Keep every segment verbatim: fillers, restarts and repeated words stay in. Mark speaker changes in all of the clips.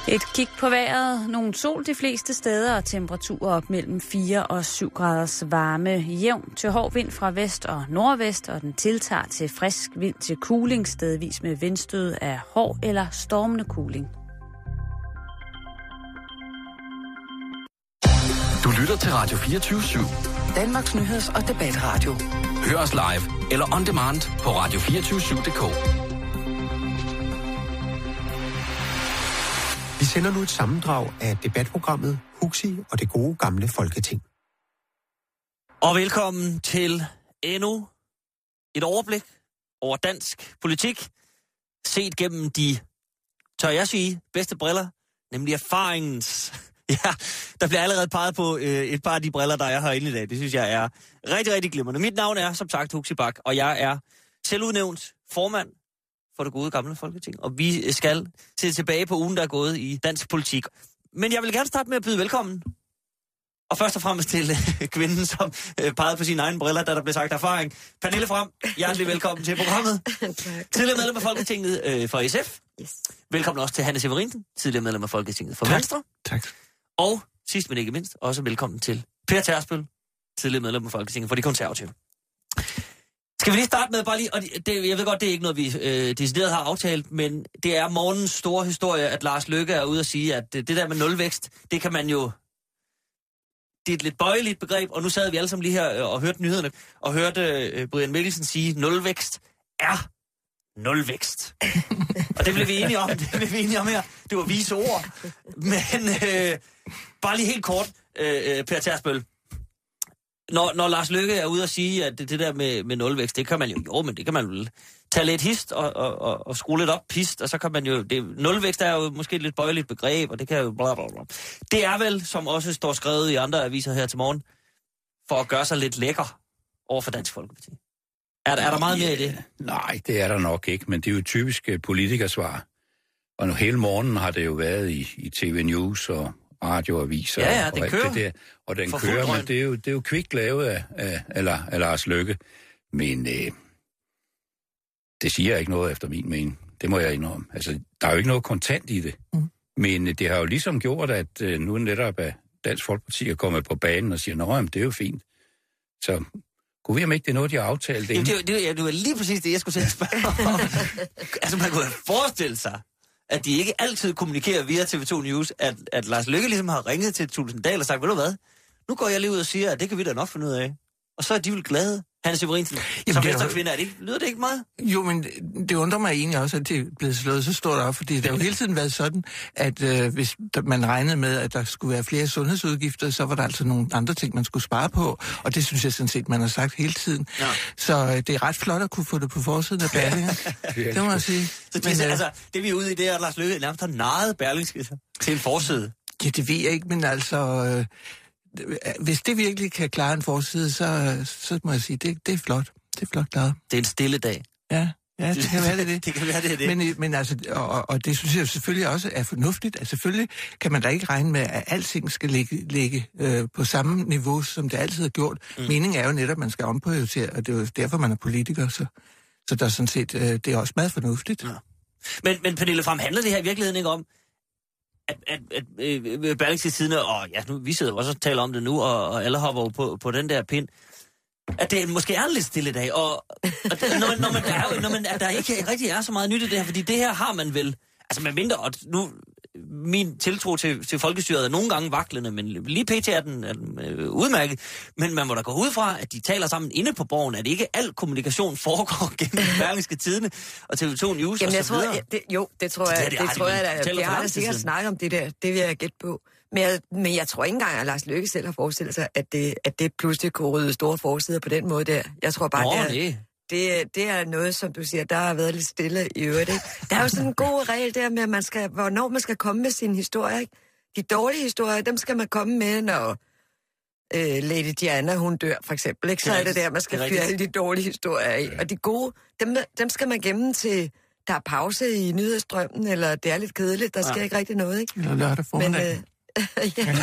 Speaker 1: Et kig på vejret, nogle sol de fleste steder og temperaturer op mellem fire og syv graders varme. Jævn til hård vind fra vest og nordvest, og den tiltager til frisk vind til kuling, stedvis med vindstød af hård eller stormende kuling.
Speaker 2: Du lytter til Radio fireogtyve syv.
Speaker 3: Danmarks nyheds- og debatradio.
Speaker 2: Hør os live eller on demand på radio to fire syv punktum d k.
Speaker 4: Vi sender nu et sammendrag af debatprogrammet Huxi og det gode gamle Folketing.
Speaker 5: Og velkommen til endnu et overblik over dansk politik, set gennem de, tør jeg sige, bedste briller, nemlig erfaringens. Ja, der bliver allerede peget på øh, et par af de briller, der er herinde i dag. Det synes jeg er rigtig, rigtig glimrende. Mit navn er, som sagt, Huxi Bak, og jeg er selvudnævnt formand for det gode gamle Folketing. Og vi skal se tilbage på ugen, der er gået i dansk politik. Men jeg vil gerne starte med at byde velkommen. Og først og fremmest til øh, kvinden, som øh, pegede på sine egne briller, da der blev sagt erfaring. Pernille Frahm, hjertelig velkommen til programmet. Tidligere medlem af Folketinget øh, for S F. Yes. Velkommen også til Hanne Severinsen, tidligere medlem af Folketinget for tak. Venstre.
Speaker 4: Tak.
Speaker 5: Og sidst men ikke mindst, også velkommen til Per Tærsbøl, tidligere medlem af Folketinget for De Konservative. Skal vi lige starte med bare lige, og det, jeg ved godt, det er ikke noget, vi øh, decideret har aftalt, men det er morgens store historie, at Lars Løkke er ude og sige, at det der med nulvækst, det kan man jo, det er et lidt bøjeligt begreb, og nu sad vi alle sammen lige her og hørte nyhederne, og hørte øh, Brian Mikkelsen sige, nulvækst er nulvækst. Og det blev vi enige om, det blev vi enige om her. Det var vise ord. Men øh, bare lige helt kort, øh, Per Tærsbøl. Når, når Lars Løkke er ude og sige, at det, det der med, med nulvækst, det kan man jo, jo, men det kan man vel tage lidt hist og, og, og, og skrue lidt op pist, og så kan man jo, det, nulvækst er jo måske et lidt bøjeligt begreb, og det kan jo bla bla bla. Det er vel, som også står skrevet i andre aviser her til morgen, for at gøre sig lidt lækker over for Dansk Folkeparti. Er, er der meget mere i det?
Speaker 6: Nej, det er der nok ikke, men det er jo typisk politikersvar. Og nu hele morgenen har det jo været i, i T V News og radioaviser.
Speaker 5: Ja, ja, det
Speaker 6: og
Speaker 5: kører.
Speaker 6: Det der. Og den kører, men det er jo, det er jo kvikt lavet af, af, af, af Lars Løkke. Men øh, det siger ikke noget efter min mening. Det må jeg indrømme. Altså, der er jo ikke noget kontant i det. Mm. Men det har jo ligesom gjort, at øh, nu netop at Dansk Folkeparti er kommet på banen og siger, nå, det er jo fint. Så kunne vi om ikke, det er noget, de har aftalt?
Speaker 5: Jamen, det, det, det var lige præcis det, jeg skulle selv spørge om. Altså, man kunne forestille sig, at de ikke altid kommunikerer via T V to News, at, at Lars Løkke ligesom har ringet til Tulsendal og sagt, ved du hvad, nu går jeg lige ud og siger, at det kan vi da nok finde ud af. Og så er de vel glade. Hanne Severinsen, som venstrekvinde, er det ikke, lyder det ikke meget?
Speaker 7: Jo, men det undrer mig egentlig også, at det er blevet slået så stort op, fordi det har jo hele tiden været sådan, at øh, hvis man regnede med, at der skulle være flere sundhedsudgifter, så var der altså nogle andre ting, man skulle spare på, og det synes jeg sådan set, man har sagt hele tiden. Ja. Så øh, det er ret flot at kunne få det på forsiden af Berlingske. Det må jeg sige.
Speaker 5: Så det, men, altså, det vi er ude i, det er, at Lars Løkke nærmest har narret Berlingske til en forside.
Speaker 7: Ja, det ved jeg ikke, men altså... Øh, hvis det virkelig kan klare en forside, så, så må jeg sige, det, det er flot. Det er flot klaret.
Speaker 5: Det er en stille dag.
Speaker 7: Ja, ja, det kan være det. Det,
Speaker 5: det kan være det. det.
Speaker 7: Men, men altså, og, og det synes jeg selvfølgelig også er fornuftigt. Altså selvfølgelig kan man da ikke regne med, at alting skal ligge, ligge øh, på samme niveau, som det altid har gjort. Mm. Meningen er jo netop, at man skal omprioritere, og det er jo derfor, man er politiker. Så, så der er sådan set, øh, det er også meget fornuftigt. Ja.
Speaker 5: Men, men Pernille Frahm, handler det her i virkeligheden ikke om, at, at, at øh, Berlingske Tidende, og ja, nu, vi sidder også og taler om det nu, og, og alle hopper på, på den der pind, at det måske er en lidt stille dag, og, og det, når, man, når, man, der, når man, der ikke rigtig er så meget nyt i det her, fordi det her har man vel, altså man mindre, og nu, min tiltro til, til folkestyret er nogle gange vaklende, men lige pt. Er den, er den øh, udmærket, men man må da gå ud fra, at de taler sammen inde på borgen, at ikke al kommunikation foregår gennem Berlingske Tidende og T V to News
Speaker 8: Jamen,
Speaker 5: og
Speaker 8: jeg
Speaker 5: så
Speaker 8: tror,
Speaker 5: videre.
Speaker 8: Jeg, det, jo, det tror jeg, det, det, det tror jeg, jeg, jeg, jeg har da sikkert snakket om det der, det vil jeg gætte på. Men jeg, men jeg tror ikke engang, at Lars Løkke selv har forestillet sig, at det, at det pludselig kunne rydde store forsider på den måde der. Jeg tror bare,
Speaker 5: Nå,
Speaker 8: det, er, det, det er noget, som du siger, der har været lidt stille i øvrigt. Ikke? Der er jo sådan en god regel der med, at man skal, hvornår man skal komme med sin historie. Ikke? De dårlige historier, dem skal man komme med, når øh, Lady Diana, hun dør, for eksempel. Ikke? Så er det der, man skal fyre alle de dårlige historier af. Og de gode, dem, dem skal man gemme til... Der er pause i nyhedsstrømmen, eller det er lidt kedeligt, der sker ja. ikke rigtig noget, ikke?
Speaker 7: Eller lørdag formiddag.
Speaker 8: Men, øh,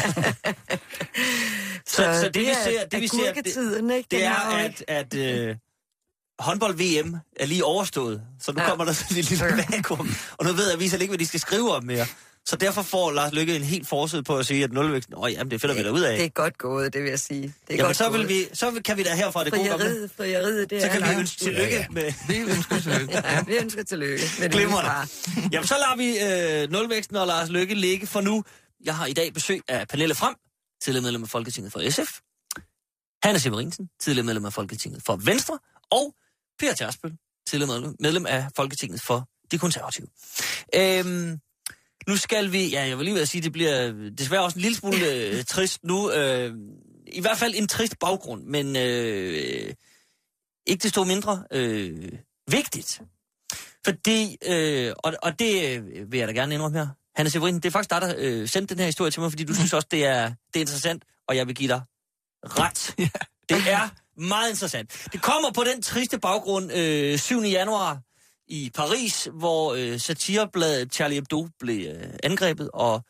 Speaker 5: så, så, så det, det vi ser, det, vi ser,
Speaker 8: det, ikke?
Speaker 5: det er, at, at øh, håndbold-V M er lige overstået, så nu ja. kommer der sådan et lille vakuum, og nu ved aviser ikke, hvad de skal skrive om mere. Så derfor får Lars Løkke en helt forsøg på at sige, at nulvæksten, åh jamen, det finder vi da ud af.
Speaker 8: Det er godt gået, det vil jeg sige. Det er
Speaker 5: jamen,
Speaker 8: godt
Speaker 5: så, vil
Speaker 8: gået.
Speaker 5: vi, så kan vi da herfra det gode gamle.
Speaker 8: Frieriet, det
Speaker 5: så
Speaker 8: er
Speaker 5: kan vi
Speaker 8: langt.
Speaker 5: ønske tillykke
Speaker 6: ja, ja.
Speaker 5: med...
Speaker 7: Vi ønsker tillykke.
Speaker 8: Ja, vi ønsker tillykke.
Speaker 5: Glimrende. Jamen, så lader vi øh, nulvæksten og Lars Løkke ligge for nu. Jeg har i dag besøg af Pernille Frahm, tidligere medlem af Folketinget for S F. Hanne Severinsen, tidligere medlem af Folketinget for Venstre. Og Per Tærsbøl, tidligere medlem af Folketinget for De Konservative. Øhm, nu skal vi, ja, jeg vil lige ved at sige, det bliver desværre også en lille smule øh, trist nu. Øh, I hvert fald en trist baggrund, men øh, ikke desto mindre øh, vigtigt. Fordi, øh, og, og det vil jeg da gerne indrømme her, Hanne Severinsen, det er faktisk dig, der øh, sendte den her historie til mig, fordi du synes også, det er, det er interessant, og jeg vil give dig ret. Det er meget interessant. Det kommer på den triste baggrund øh, syvende januar i Paris, hvor øh, satirebladet Charlie Hebdo blev øh, angrebet, og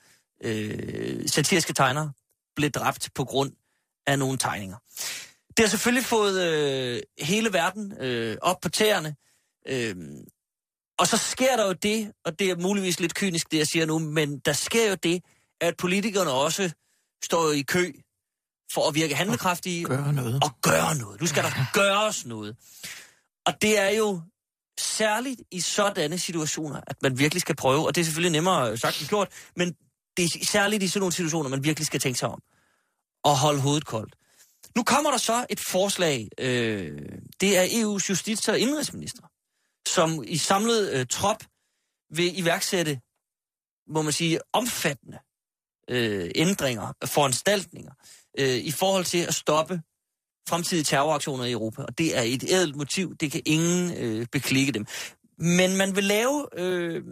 Speaker 5: øh, satiriske tegnere blev dræbt på grund af nogle tegninger. Det har selvfølgelig fået øh, hele verden øh, op på tæerne, øh, og så sker der jo det, og det er muligvis lidt kynisk, det jeg siger nu, men der sker jo det, at politikerne også står i kø for at virke handlekraftige.
Speaker 7: Og gøre noget.
Speaker 5: Og gøre noget. Nu skal der gøres noget. Og det er jo særligt i sådanne situationer, at man virkelig skal prøve, og det er selvfølgelig nemmere sagt end gjort, men det er særligt i sådan nogle situationer, man virkelig skal tænke sig om og holde hovedet koldt. Nu kommer der så et forslag, øh, det er E U's justits- og indrigsminister, som i samlet øh, trop vil iværksætte, må man sige, omfattende øh, ændringer, foranstaltninger, øh, i forhold til at stoppe fremtidige terroraktioner i Europa. Og det er et ædelt motiv, det kan ingen øh, beklikke dem. Men man vil lave øh,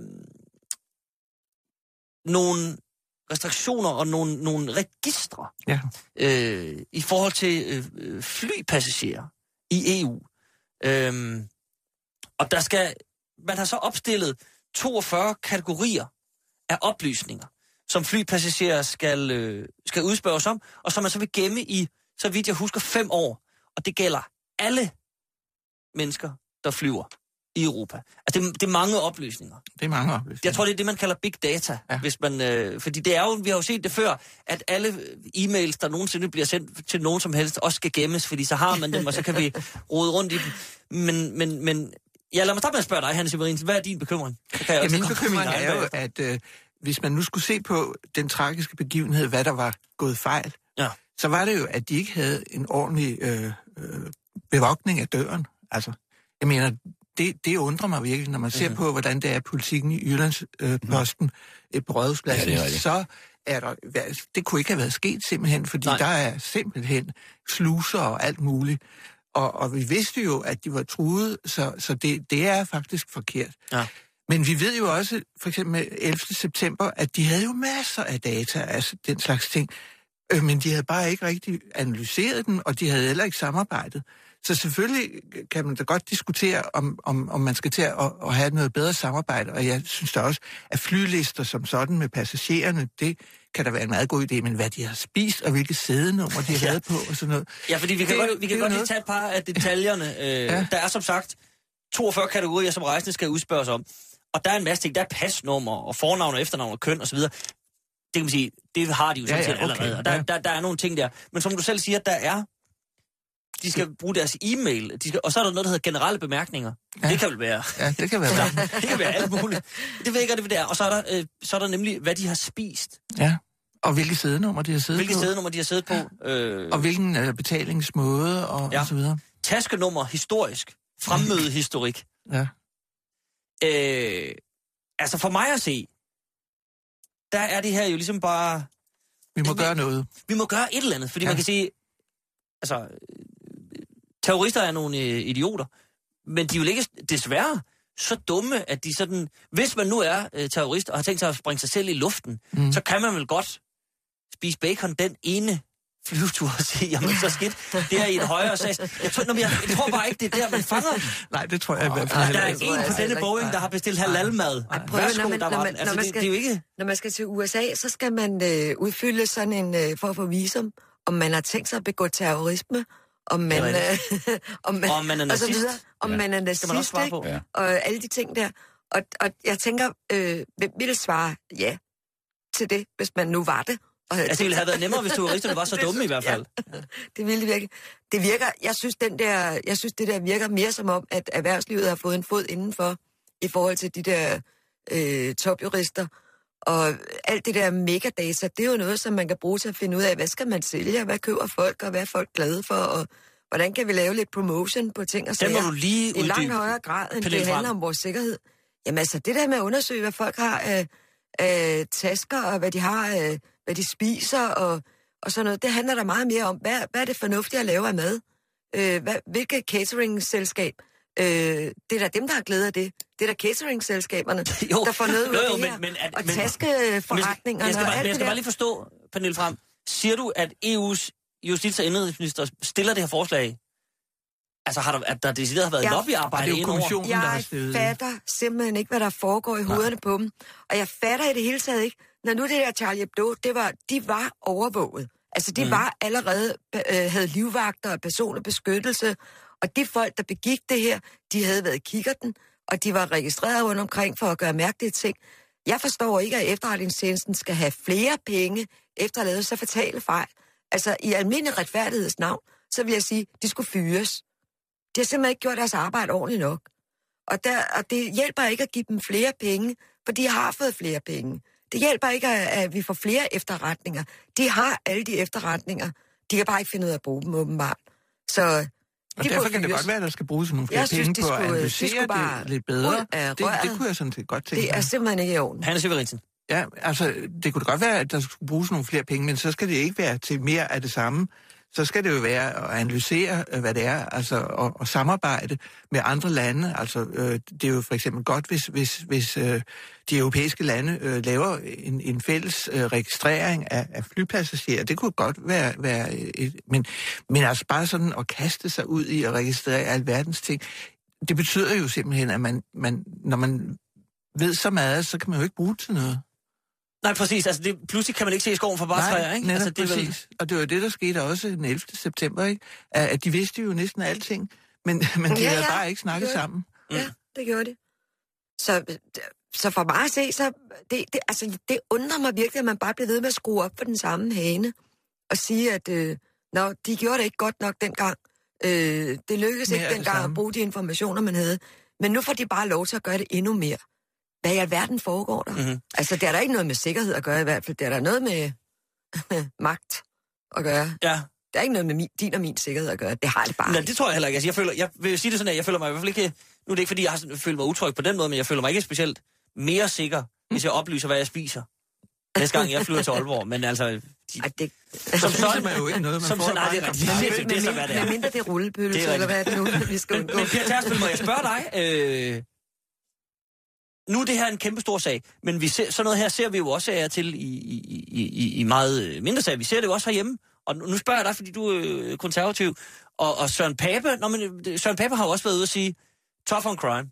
Speaker 5: nogle restriktioner og nogle, nogle registre
Speaker 7: ja.
Speaker 5: øh, i forhold til øh, flypassagerer i E U. Øh, og der skal, man har så opstillet toogfyrre kategorier af oplysninger, som flypassagerer skal, øh, skal udspørges om, og som man så vil gemme i, så vidt jeg husker, fem år. Og det gælder alle mennesker, der flyver i Europa. Altså, det, det er mange oplysninger.
Speaker 7: Det er mange oplysninger.
Speaker 5: Jeg tror, det er det, man kalder big data. Ja. Hvis man, øh, fordi det er jo, vi har jo set det før, at alle e-mails, der nogensinde bliver sendt til nogen som helst, også skal gemmes, fordi så har man dem, og så kan vi rode rundt i dem. Men, men, men ja, lad mig starte med at spørge dig, Hanne Severinsen. Hvad er din bekymring? Kan jeg
Speaker 7: ja, min bekymring er jo, at øh, hvis man nu skulle se på den tragiske begivenhed, hvad der var gået fejl, ja. så var det jo, at de ikke havde en ordentlig øh, øh, bevogtning af døren. Altså, jeg mener, det, det undrer mig virkelig, når man ser mm. på, hvordan det er politikken i Jyllandsposten øh, på Rådhuspladsen, ja, så er der, det kunne ikke have været sket simpelthen, fordi Nej. der er simpelthen sluser og alt muligt. Og, og vi vidste jo, at de var truet, så, så det, det er faktisk forkert. Ja. Men vi ved jo også, for eksempel ellevte september, at de havde jo masser af data, altså den slags ting, øh, men de havde bare ikke rigtig analyseret den, og de havde heller ikke samarbejdet. Så selvfølgelig kan man da godt diskutere, om, om, om man skal til at, at have noget bedre samarbejde, og jeg synes da også, at flylister som sådan med passagererne, det kan da være en meget god idé, men hvad de har spist, og hvilke sædenummer de har ja. været på, og sådan noget.
Speaker 5: Ja, fordi vi kan det, godt, vi kan godt lige tage et par af detaljerne. Øh, ja. Der er som sagt toogfyrre kategorier, som rejsende skal udspørges om, og der er en masse ting. Der er pasnummer, og fornavn og efternavn og køn osv. Det kan man sige, det har de jo sådan set ja, ja, okay. allerede, og der, ja. der, der er nogle ting der. Men som du selv siger, der er de skal bruge deres e-mail, de skal, og så er der noget, der hedder generelle bemærkninger. Ja. Det kan vel være...
Speaker 7: Ja, det kan være.
Speaker 5: det kan være alt muligt. Det ved jeg ikke, det er. Og så er, der, øh, så er der nemlig, hvad de har spist.
Speaker 7: Ja, og hvilke sædenummer de har siddet
Speaker 5: hvilke
Speaker 7: på.
Speaker 5: Hvilke sædenummer de har siddet på. Øh...
Speaker 7: Og hvilken øh, betalingsmåde, og, ja. og så videre.
Speaker 5: Taskenummer historisk. Fremmødehistorik.
Speaker 7: Ja.
Speaker 5: Øh, altså for mig at se, der er det her jo ligesom bare...
Speaker 7: Vi må
Speaker 5: vi,
Speaker 7: gøre noget.
Speaker 5: Vi må gøre et eller andet, fordi ja. man kan sige... Altså, terrorister er nogle øh, idioter, men de er jo ikke desværre så dumme, at de sådan... Hvis man nu er øh, terrorist og har tænkt sig at springe sig selv i luften, mm. så kan man vel godt spise bacon den ene flyvetur og sige, jamen så skidt, det er i et højere sag. Jeg tror, jeg, jeg tror bare ikke, det er der, man fanger dem.
Speaker 7: Nej, det tror jeg i hvert
Speaker 5: fald. Der er en på denne Boeing, der har bestilt halalmad. Værsgo, der var den. Altså, det, det er jo ikke...
Speaker 8: Når man skal til U S A, så skal man øh, udfylde sådan en, øh, for at få visum, om man har tænkt sig at begå terrorisme, om man, øh, om man,
Speaker 5: om man er nazist.
Speaker 8: og så videre, om
Speaker 6: ja.
Speaker 8: man er nazist,
Speaker 5: man
Speaker 8: ikke?
Speaker 6: Ja.
Speaker 8: Og alle de ting der. Og, og jeg tænker, øh, hvem ville svare ja til det, hvis man nu var det? Og
Speaker 5: altså, det ville have været nemmere, hvis terroristerne var så dumme i hvert fald.
Speaker 8: Ja, det ville det virkelig. Det virker, jeg synes, den der, jeg synes, det der virker mere som om, at erhvervslivet har fået en fod indenfor, i forhold til de der øh, topjurister. Og alt det der megadata, det er jo noget, som man kan bruge til at finde ud af, hvad skal man sælge, hvad køber folk, og hvad er folk glade for, og hvordan kan vi lave lidt promotion på ting og sager.
Speaker 5: Den må du lige
Speaker 8: i langt højere grad, end det handler om vores sikkerhed. Jamen altså, det der med at undersøge, hvad folk har af, af tasker, og hvad de har af, hvad de spiser, og, og sådan noget, det handler der meget mere om, hvad, hvad er det fornuftige at lave af mad? Øh, hvad, hvilket catering-selskab? Øh, det er da dem, der har glæde af det. Det er da catering-selskaberne,
Speaker 5: jo,
Speaker 8: der får noget ud af
Speaker 5: jo, jo,
Speaker 8: det her.
Speaker 5: Men, men, at,
Speaker 8: og
Speaker 5: men,
Speaker 8: taskeforretningerne
Speaker 5: jeg skal,
Speaker 8: og
Speaker 5: bare,
Speaker 8: alt
Speaker 5: jeg skal
Speaker 8: det
Speaker 5: bare lige forstå, Pernille Frahm, siger du, at E U's justits- og indrigsminister stiller det her forslag? Altså, har der, at der decideret har været
Speaker 8: jeg,
Speaker 5: lobbyarbejde
Speaker 7: det er jo
Speaker 5: indover?
Speaker 7: kommissionen, der har
Speaker 8: Jeg
Speaker 7: stillet
Speaker 8: fatter simpelthen ikke, hvad der foregår i hovederne på dem. Og jeg fatter i det hele taget ikke, når nu det der Charlie Hebdo, det var, de var overvåget. Altså, de mm. var allerede, øh, havde livvagter og personlig beskyttelse, og de folk, der begik det her, de havde været i kikkerten, og de var registreret rundt omkring for at gøre mærkelige ting. Jeg forstår ikke, at efterretningstjenesten skal have flere penge efter at lave så fatale fejl. Altså, i almindelig retfærdighedsnavn, så vil jeg sige, de skulle fyres. De har simpelthen ikke gjort deres arbejde ordentligt nok. Og, der, og det hjælper ikke at give dem flere penge, for de har fået flere penge. Det hjælper ikke, at, at vi får flere efterretninger. De har alle de efterretninger. De kan bare ikke finde ud af at bruge dem, åbenbart. Så
Speaker 7: og derfor kan det godt være, at der skal bruges nogle flere
Speaker 8: jeg
Speaker 7: penge
Speaker 8: synes, de
Speaker 7: på
Speaker 8: skulle,
Speaker 7: at analysere det lidt bedre. Det, det kunne jeg sådan set godt tænke
Speaker 8: Det er simpelthen ikke i orden.
Speaker 5: Hanne Severinsen.
Speaker 7: Ja, altså, det kunne da godt være, at der skulle bruges nogle flere penge, men så skal det ikke være til mere af det samme. Så skal det jo være at analysere, hvad det er, altså, og, og samarbejde med andre lande. Altså, øh, det er jo for eksempel godt, hvis, hvis, hvis øh, de europæiske lande øh, laver en, en fælles øh, registrering af, af flypassagerer. Det kunne godt være, være et, men, men altså bare sådan at kaste sig ud i at registrere alverdens ting, det betyder jo simpelthen, at man, man, når man ved så meget, så kan man jo ikke bruge det til noget.
Speaker 5: Nej, præcis. Altså, det, pludselig kan man ikke se skoven for bare træer, ikke?
Speaker 7: Nej,
Speaker 5: altså, det
Speaker 7: præcis. Vel... Og det var det, der skete også den ellevte september, ikke? At de vidste jo næsten alting, men, men de
Speaker 8: ja,
Speaker 7: havde
Speaker 8: ja,
Speaker 7: bare ikke snakket sammen.
Speaker 8: Mm. Ja, det gjorde de. Så, så for mig at se, så det, det, altså, det undrer mig virkelig, at man bare bliver ved med at skrue op for den samme hane og sige, at øh, nå, de gjorde det ikke godt nok dengang. Øh, det lykkedes
Speaker 7: mere
Speaker 8: ikke dengang at bruge de informationer, man havde. Men nu får de bare lov til at gøre det endnu mere. Hvad i alverden foregår der? Mm-hmm. Altså, det er der ikke noget med sikkerhed at gøre i hvert fald. Det er der noget med magt at gøre.
Speaker 5: Ja.
Speaker 8: Der er ikke noget med min, din og min sikkerhed at gøre. Det har det bare.
Speaker 5: Nej, det tror jeg heller ikke. Altså, jeg, føler, jeg vil sige det sådan, at jeg føler mig i hvert fald ikke... Nu er det ikke, fordi jeg har følt mig utryg på den måde, men jeg føler mig ikke specielt mere sikker, hvis jeg oplyser, hvad jeg spiser. Næste gang jeg flyver til Aalborg, men altså... De,
Speaker 8: Ej, det...
Speaker 7: Som sådan er jo ikke noget, man
Speaker 5: som
Speaker 7: får
Speaker 5: sådan, nej, det er rigtigt. Det er så, hvad det er.
Speaker 8: Med mindre det er rullepølse, eller hvad er det nu, vi skal undgå.
Speaker 5: Men Per Tærsbøl, må jeg spørge dig... Øh, nu er det her en kæmpe stor sag, men vi ser, sådan noget her ser vi jo også af til i, i, i, i meget mindre sager. Vi ser det jo også herhjemme. Og nu spørger jeg dig, fordi du er konservativ. Og, og Søren Pape, nå, men Søren Pape har jo også været ude at sige, tough on crime.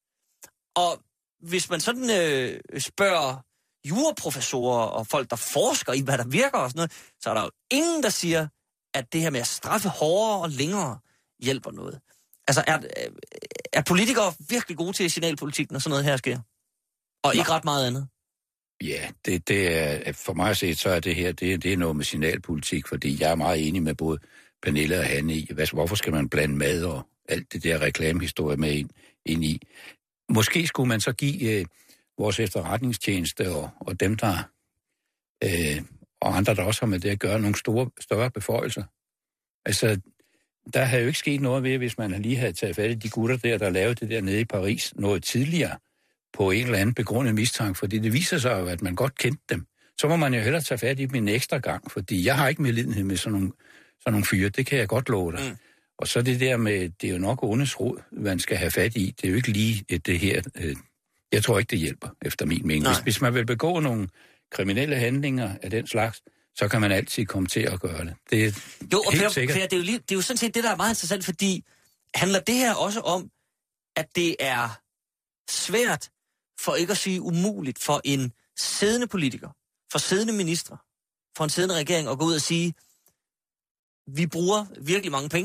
Speaker 5: Og hvis man sådan øh, spørger juraprofessorer og folk, der forsker i, hvad der virker og sådan noget, så er der jo ingen, der siger, at det her med at straffe hårdere og længere hjælper noget. Altså, er, er politikere virkelig gode til signalpolitik, når sådan noget her sker? Og ikke ret meget andet?
Speaker 6: Ja, det, det er, for mig at se, så er det her, det, det er noget med signalpolitik, fordi jeg er meget enig med både Pernille og Hanne i, hvad, hvorfor skal man blande mad og alt det der reklamehistorie med ind, ind i. Måske skulle man så give øh, vores efterretningstjeneste og, og dem, der øh, og andre, der også har med det at gøre, nogle store, større beføjelser. Altså, der havde jo ikke sket noget ved, hvis man lige havde taget fat i de gutter der, der lavede det der nede i Paris noget tidligere på en eller anden begrundet mistanke, fordi det viser sig jo, at man godt kendte dem. Så må man jo hellere tage fat i dem en ekstra gang, fordi jeg har ikke medlidenhed med sådan nogle, sådan nogle fyre, det kan jeg godt love dig. Mm. Og så det der med, det er jo nok ondes råd, man skal have fat i, det er jo ikke lige det her, øh, jeg tror ikke, det hjælper, efter min mening. Hvis, hvis man vil begå nogle kriminelle handlinger af den slags, så kan man altid komme til at gøre det. Det er
Speaker 5: jo, og
Speaker 6: helt
Speaker 5: Per,
Speaker 6: sikkert.
Speaker 5: Per, det, er jo lige, det er jo sådan set det, der er meget interessant, fordi handler det her også om, at det er svært, for ikke at sige umuligt, for en siddende politiker, for siddende minister, for en siddende regering at gå ud og sige, vi bruger virkelig mange penge,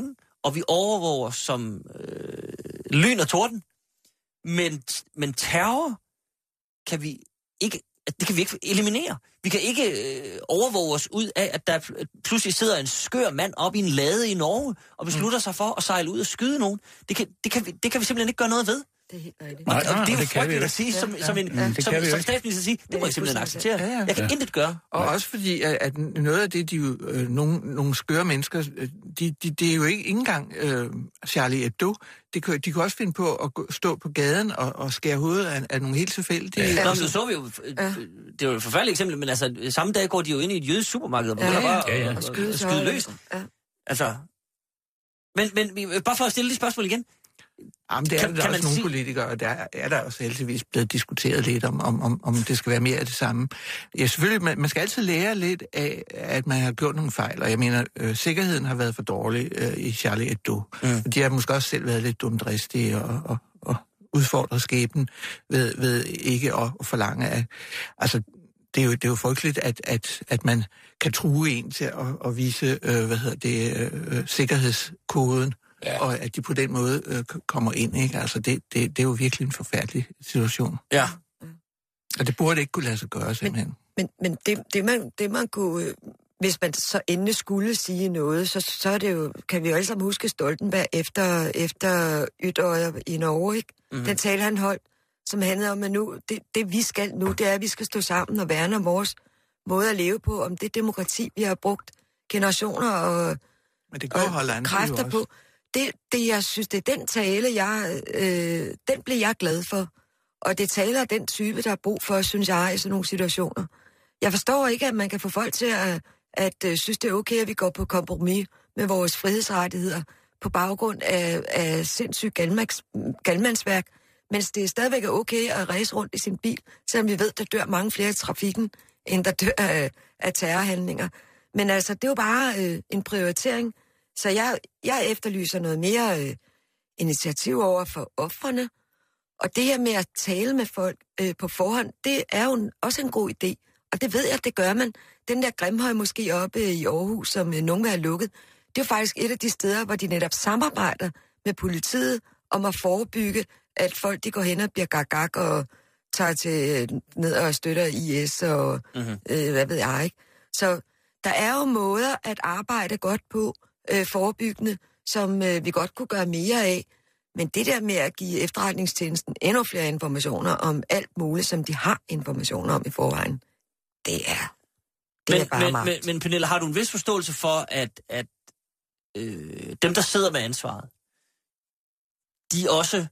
Speaker 5: og vi overvåger som øh, lyn og torden, men, men terror kan vi ikke, det kan vi ikke eliminere. Vi kan ikke øh, overvåge os ud af, at der pludselig sidder en skør mand op i en lade i Norge, og beslutter mm. sig for at sejle ud og skyde nogen. Det kan, det kan, vi, det kan vi simpelthen ikke gøre noget ved.
Speaker 8: Det er helt rigtigt.
Speaker 5: Og, og, og det er jo
Speaker 6: det
Speaker 5: frygteligt at sige, som, ja, som, en, ja, som, som, som statsminister sige, det må jeg simpelthen acceptere. Ja, ja. Jeg kan ja. intet gøre.
Speaker 7: Og også fordi, at, at noget af det, de jo, øh, nogle, nogle skøre mennesker, de, de, det er jo ikke, ikke engang øh, Charlie Hebdo. De kan, de kan også finde på at gå, stå på gaden og, og skære hovedet af, af nogle helt tilfældige...
Speaker 5: Ja. Nå, så så vi jo... Ja. Det var et forfærdeligt eksempel, men altså, samme dag går de jo ind i et jødisk supermarked og begynder ja, ja. bare ja, ja. at, at skyde, skyde løs. Ja. Altså... Men, men bare for at stille de spørgsmål igen.
Speaker 7: Jamen, det er kan, der kan også nogle sige... politikere, og der er der også heldigvis blevet diskuteret lidt om, om, om, om det skal være mere af det samme. Ja, selvfølgelig, man, man skal altid lære lidt af, at man har gjort nogle fejl, og jeg mener, øh, sikkerheden har været for dårlig øh, i Charlie Hebdo. Mm. De har måske også selv været lidt dumdristige og, og, og udfordret skæbnen ved, ved ikke at, at forlange af... Altså, det er jo, det er jo frygteligt, at, at, at man kan true en til at, at vise, øh, hvad hedder det, øh, sikkerhedskoden, ja. Og at de på den måde øh, kommer ind, ikke? Altså, det, det, det er jo virkelig en forfærdelig situation.
Speaker 5: Ja.
Speaker 7: Og det burde ikke kunne lade sig gøre, simpelthen.
Speaker 8: Men, men, men det, det, man, det man kunne... Øh, hvis man så endelig skulle sige noget, så, så er det jo... Kan vi jo alle sammen huske Stoltenberg efter, efter Ytøjer i Norge, ikke? Mm-hmm. Den tale, han holdt, som handlede om, at nu... Det, det vi skal nu, det er, at vi skal stå sammen og værne om vores måde at leve på, om det demokrati, vi har brugt generationer og,
Speaker 7: men det går
Speaker 8: og kræfter på. Det, det, jeg synes, det er den tale, jeg, øh, den blev jeg glad for. Og det taler af den type, der er brug for, synes jeg, i sådan nogle situationer. Jeg forstår ikke, at man kan få folk til at, at uh, synes, det er okay, at vi går på kompromis med vores frihedsrettigheder på baggrund af, af sindssygt galmaks, galmandsværk, mens det stadigvæk er okay at ræse rundt i sin bil, selvom vi ved, der dør mange flere i trafikken, end der dør af, af terrorhandlinger. Men altså, det er jo bare øh, en prioritering. Så jeg, jeg efterlyser noget mere øh, initiativ over for ofrene. Og det her med at tale med folk øh, på forhånd, det er jo også en god idé. Og det ved jeg, det gør man. Den der Grimhøj måske oppe i Aarhus, som øh, nogen vil have lukket, det er jo faktisk et af de steder, hvor de netop samarbejder med politiet om at forebygge, at folk de går hen og bliver gag-gag og tager til øh, ned og støtter I S og mm-hmm. øh, hvad ved jeg ikke. Så der er jo måder at arbejde godt på, øh, forebyggende, som øh, vi godt kunne gøre mere af. Men det der med at give efterretningstjenesten endnu flere informationer om alt muligt, som de har informationer om i forvejen, det er, det
Speaker 5: men,
Speaker 8: er bare
Speaker 5: men,
Speaker 8: meget.
Speaker 5: Men, men Pernille, har du en vis forståelse for, at, at øh, dem, der sidder med ansvaret, de også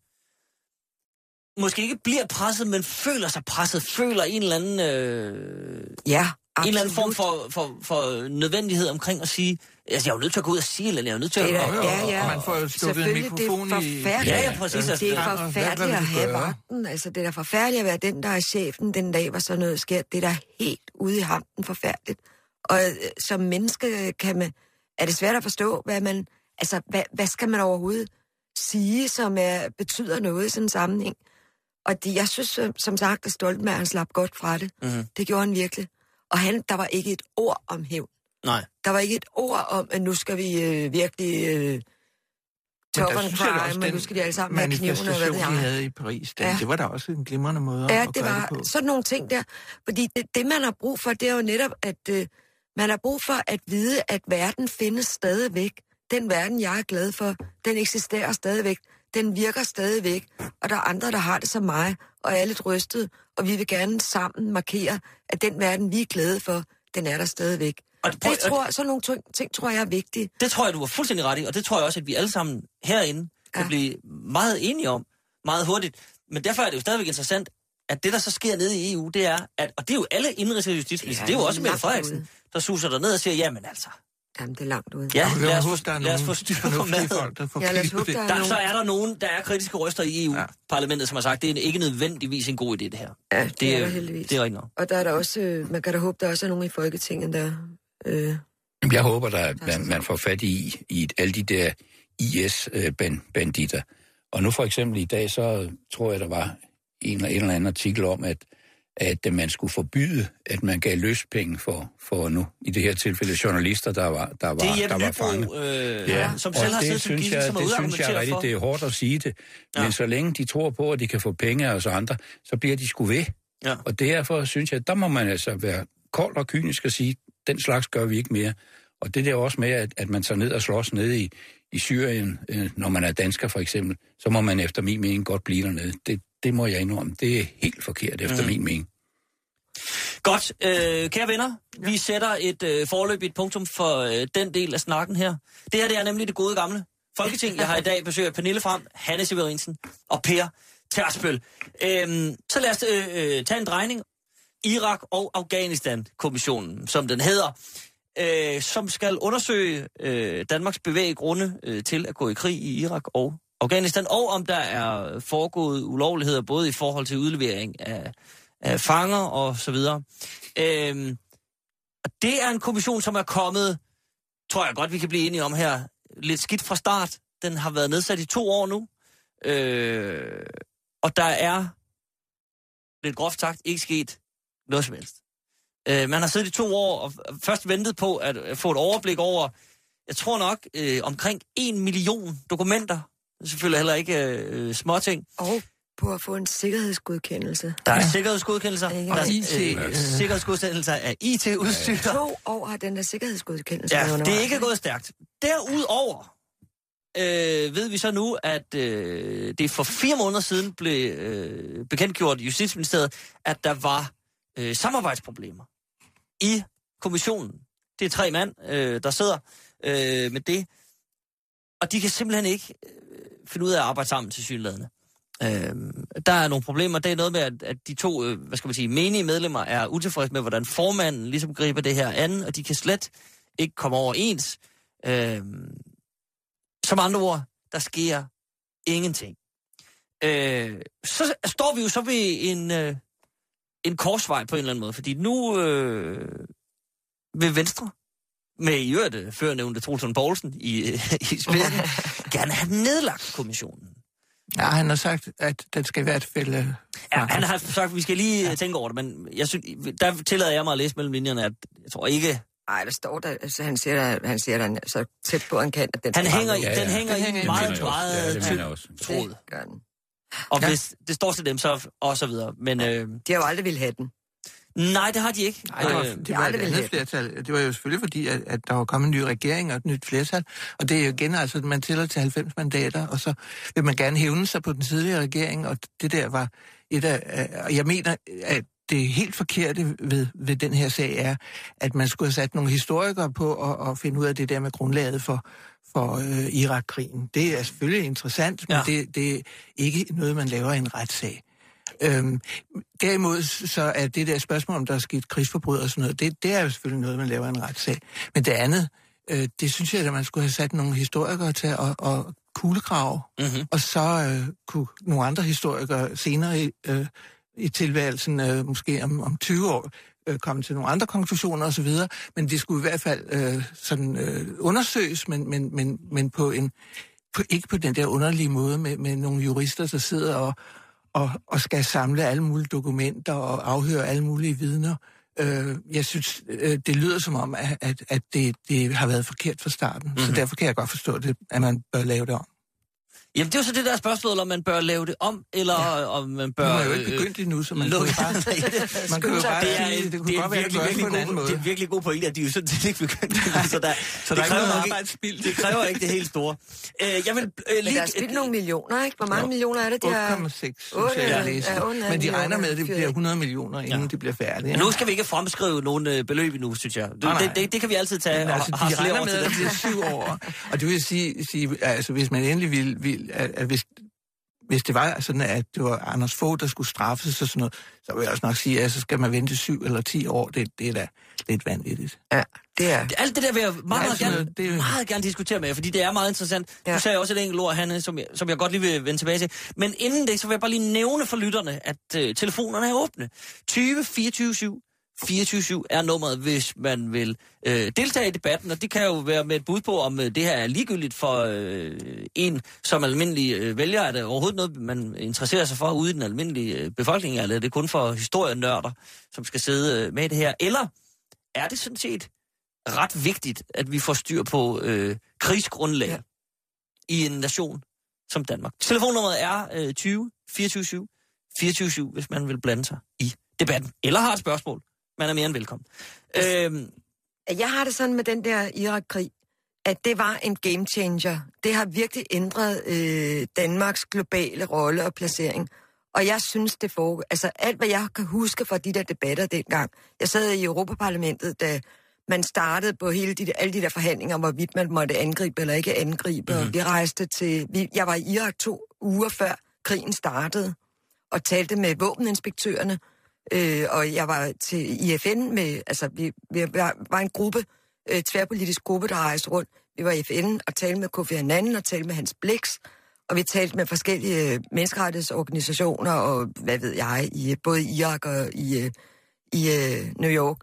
Speaker 5: måske ikke bliver presset, men føler sig presset, føler en eller anden... Øh,
Speaker 8: ja,
Speaker 5: en eller anden form for, for, for nødvendighed omkring at sige, altså jeg er jo nødt til at gå ud og sige, eller jeg er jo nødt til at...
Speaker 8: Det er, ja, ja.
Speaker 7: Og man får jo stukket en mikrofon i...
Speaker 8: Ja,
Speaker 5: ja, præcis.
Speaker 8: Det er forfærdeligt at have vagten. Altså, det er da forfærdeligt at være den, der er chefen den dag, hvor sådan noget sker. Det er da helt ude i hampen forfærdeligt. Og som menneske kan man... Er det svært at forstå, hvad man... Altså, hvad, hvad skal man overhovedet sige, som er, betyder noget i sådan en sammenhæng? Og det, jeg synes, som sagt, at Stoltenberg, han slap godt fra det. Mm-hmm. Det gjorde han virkelig. Og han, der var ikke et ord om hævn.
Speaker 5: Nej.
Speaker 8: Der var ikke et ord om, at nu skal vi øh, virkelig øh, top on crime, og nu skal de alle sammen have knivene.
Speaker 7: Manifestation, de havde i Paris, den, ja. Det var da også en glimrende måde
Speaker 8: ja,
Speaker 7: at
Speaker 8: det
Speaker 7: gøre
Speaker 8: var
Speaker 7: det på.
Speaker 8: Sådan nogle ting der. Fordi det, det, man har brug for, det er jo netop, at øh, man har brug for at vide, at verden findes stadigvæk. Den verden, jeg er glad for, den eksisterer stadigvæk. Den virker stadigvæk, og der er andre, der har det som mig, og er lidt rystet, og vi vil gerne sammen markere, at den verden, vi er glade for, den er der stadigvæk. Og det, prøv, det tror, sådan nogle ting, ting tror jeg er vigtige.
Speaker 5: Det tror jeg, du var fuldstændig ret i, og det tror jeg også, at vi alle sammen herinde kan ja. blive meget enige om, meget hurtigt. Men derfor er det jo stadigvæk interessant, at det, der så sker nede i E U, det er, at, og det er jo alle indrigs- og justitsminister, det er jo også Mette Frederiksen, der suser der ned og siger, jamen altså...
Speaker 8: Jamen, det er langt ude.
Speaker 5: Ja, lad os,
Speaker 7: huske,
Speaker 5: lad os få styr på maden.
Speaker 7: Folk, der får
Speaker 8: ja, lad os huske, der er
Speaker 5: der,
Speaker 8: nogen...
Speaker 5: Så er der nogen, der er kritiske røster i E U-parlamentet, ja. som har sagt, det er ikke nødvendigvis en god idé, det her.
Speaker 8: Ja, det, det er der heldigvis.
Speaker 5: Det er rigtigt nok.
Speaker 8: Og der er der også, øh, man kan da håbe, der også er nogen i Folketinget, der... Øh,
Speaker 6: Jeg håber, der, man, man får fat i, i alle de der I S-banditter. Og nu for eksempel i dag, så tror jeg, der var en eller, en eller anden artikel om, at, at man skulle forbyde, at man gav løspenge for, for nu, i det her tilfælde, journalister, der var, der var, der var fanget.
Speaker 5: Øh, ja, som selv
Speaker 6: og
Speaker 5: har
Speaker 6: det
Speaker 5: siddet
Speaker 6: synes
Speaker 5: som
Speaker 6: jeg,
Speaker 5: som
Speaker 6: det synes jeg rigtigt, det er hårdt at sige det. Ja. Men så længe de tror på, at de kan få penge af os andre, så bliver de sgu ved. Ja. Og derfor synes jeg, der må man altså være kold og kynisk og sige, den slags gør vi ikke mere. Og det der også med, at, at man tager ned og slås ned i, i Syrien, øh, når man er dansker for eksempel, så må man efter min mening godt blive dernede. Det, det må jeg indrømme. Det er helt forkert efter mm. min mening.
Speaker 5: Godt. Øh, kære venner, ja. vi sætter et øh, foreløbigt punktum for øh, den del af snakken her. Det her det er nemlig det gode gamle Folketing. Jeg har i dag besøg af Pernille Frahm, Hanne Severinsen og Per Tærsbøl. Øhm, så lad os øh, øh, tage en drejning. Irak- og Afghanistan-kommissionen, som den hedder, øh, som skal undersøge øh, Danmarks bevæggrunde øh, til at gå i krig i Irak og Afghanistan, og om der er foregået ulovligheder, både i forhold til udlevering af, af fanger og så videre. Øh, og det er en kommission, som er kommet, tror jeg godt, vi kan blive enige om her, lidt skidt fra start. Den har været nedsat i to år nu, øh, og der er, lidt groft sagt, ikke sket noget som helst. Øh, man har siddet i to år og først ventet på at få et overblik over, jeg tror nok, øh, omkring en million dokumenter. Det er selvfølgelig heller ikke øh, småting.
Speaker 8: Og på at få en sikkerhedsgodkendelse.
Speaker 5: Der er ja. sikkerhedsgodkendelser. Der er
Speaker 7: I T.
Speaker 5: øh, sikkerhedsgodkendelser af I T-udstyr.
Speaker 8: Ja. To år har den der sikkerhedsgodkendelse.
Speaker 5: Ja, det er ikke gået stærkt. Derudover øh, ved vi så nu, at øh, det for fire måneder siden blev øh, bekendtgjort i Justitsministeriet, at der var øh, samarbejdsproblemer i kommissionen. Det er tre mand, øh, der sidder øh, med det, og de kan simpelthen ikke øh, finde ud af at arbejde sammen til synlædende. Øh, der er nogle problemer. Det er noget med, at, at de to, øh, hvad skal man sige, menige medlemmer er utilfredse med, hvordan formanden ligesom griber det her an, og de kan slet ikke komme overens. Øh, som andre ord, der sker ingenting. Øh, så står vi jo så ved en, øh, en korsvej på en eller anden måde, fordi nu øh, vil Venstre, med i øvrigt førnævnte Troels Lund Poulsen i, i spidsen, gerne have nedlagt kommissionen.
Speaker 7: Ja, han har sagt, at den skal i hvert fald... Øh,
Speaker 5: ja, han har sagt, at vi skal lige ja. tænke over det, men jeg synes, der tillader jeg mig at læse mellem linjerne, at jeg tror ikke...
Speaker 8: Nej, der står der, altså han siger der, han siger der så tæt på, han kan, at den...
Speaker 5: Han hænger, ja, ja. Den hænger
Speaker 7: den
Speaker 5: i meget, meget
Speaker 6: ja,
Speaker 5: tråd. Og ja. hvis det står til dem, så og så videre. Men, ja. øh,
Speaker 8: de har jo aldrig ville have den.
Speaker 5: Nej, det har de ikke.
Speaker 7: Nej, det var, det var et andet flertal. Det var jo selvfølgelig fordi, at, at der var kommet en ny regering og et nyt flertal. Og det er jo igen, altså, at man tæller til halvfems mandater, og så vil man gerne hævne sig på den tidligere regering, og det der var et af... Og jeg mener, at det helt forkerte ved, ved den her sag er, at man skulle have sat nogle historikere på at, at finde ud af det der med grundlaget for, for øh, Irak-krigen. Det er selvfølgelig interessant, men ja. det, det er ikke noget, man laver i en retssag. Øhm, derimod så er det der spørgsmål, om der er sket krigsforbrydelser og sådan noget, det, det er jo selvfølgelig noget, man laver i en retssag. Men det andet, øh, det synes jeg, at man skulle have sat nogle historikere til at, at kuglegrave, mm-hmm. og så øh, kunne nogle andre historikere senere i, øh, i tilværelsen, øh, måske om, om tyve år, øh, komme til nogle andre konklusioner osv., men det skulle i hvert fald øh, sådan øh, undersøges, men, men, men, men på en, på, ikke på den der underlige måde med, med nogle jurister, der sidder og Og, og skal samle alle mulige dokumenter og afhøre alle mulige vidner. Øh, jeg synes, øh, det lyder som om, at, at, at det, det har været forkert fra starten. Mm-hmm. Så derfor kan jeg godt forstå det, at man bør lave det om.
Speaker 5: Jamen, det er jo så det der spørgsmål, om man bør lave det om, eller ja. om man bør...
Speaker 7: Nu er jo ikke begyndt endnu, så man kan jo bare... man kan jo bare
Speaker 5: det er,
Speaker 7: sige, det kunne
Speaker 5: det
Speaker 7: godt være,
Speaker 5: virkelig,
Speaker 7: at
Speaker 5: virkelig
Speaker 7: på en anden måde.
Speaker 5: Det er virkelig god pointe, at de jo sådan set ikke begyndt endnu, så der,
Speaker 7: så der er ikke noget arbejdsspild.
Speaker 5: Det kræver ikke det helt store. Øh, jeg vil, øh,
Speaker 8: lige, Men der er spildt nogle millioner, ikke? Hvor mange jo. millioner er det, de har...
Speaker 7: otte komma seks, synes jeg, jeg læste. Ja, men de regner med, at det bliver hundrede millioner, inden ja. de bliver færdige.
Speaker 5: Nu skal vi ikke fremskrive nogle beløb endnu, synes jeg. Det, det, det, det kan vi altid tage og
Speaker 7: altså,
Speaker 5: har
Speaker 7: de
Speaker 5: flere
Speaker 7: regner
Speaker 5: år
Speaker 7: med,
Speaker 5: til
Speaker 7: at det bliver syv år. Og det vil sige, sige altså, hvis man endelig vil, vil at hvis Hvis det var sådan, at det var Anders Fogh, der skulle straffes og sådan noget, så vil jeg også nok sige, at så skal man vente syv eller ti år. Det, det er da lidt vanvittigt.
Speaker 8: Ja, det er...
Speaker 5: Alt det der vil jeg meget, meget, gerne,
Speaker 7: noget, det er...
Speaker 5: meget gerne diskutere med, fordi det er meget interessant. Ja. Du sagde også et enkelt ord, Hanne, som jeg, som jeg godt lige vil vende tilbage til. Men inden det, så vil jeg bare lige nævne for lytterne, at øh, telefonerne er åbne. tyve fireogtyve syv fireogtyve syv er nummeret, hvis man vil øh, deltage i debatten, og det kan jo være med et bud på, om øh, det her er ligegyldigt for øh, en som almindelig øh, vælger. Er det overhovedet noget, man interesserer sig for ude i den almindelige øh, befolkning, eller er det kun for historienørder, som skal sidde øh, med det her? Eller er det sådan set ret vigtigt, at vi får styr på øh, krigsgrundlag ja. i en nation som Danmark? Telefonnummeret er øh, tyve fireogtyve syv fireogtyve syv, hvis man vil blande sig i debatten, eller har et spørgsmål. Man er mere end velkommen. Øhm.
Speaker 8: Jeg har det sådan med den der Irak-krig, at det var en game changer. Det har virkelig ændret øh, Danmarks globale rolle og placering. Og jeg synes, det foregår... Altså, alt, hvad jeg kan huske fra de der debatter dengang. Jeg sad i Europaparlamentet, da man startede på hele de, alle de der forhandlinger, hvorvidt man måtte angribe eller ikke angribe. Mm-hmm. Og vi rejste til... Vi, jeg var i Irak to uger før krigen startede, og talte med våbeninspektørerne. Øh, og jeg var til I F N med, altså vi, vi var, var en gruppe, øh, tværpolitisk gruppe, der rejste rundt. Vi var i F N og talte med Kofi Annan og talte med Hans Blix, og vi talte med forskellige menneskerettighedsorganisationer og hvad ved jeg, i både i Irak og i, i uh, New York.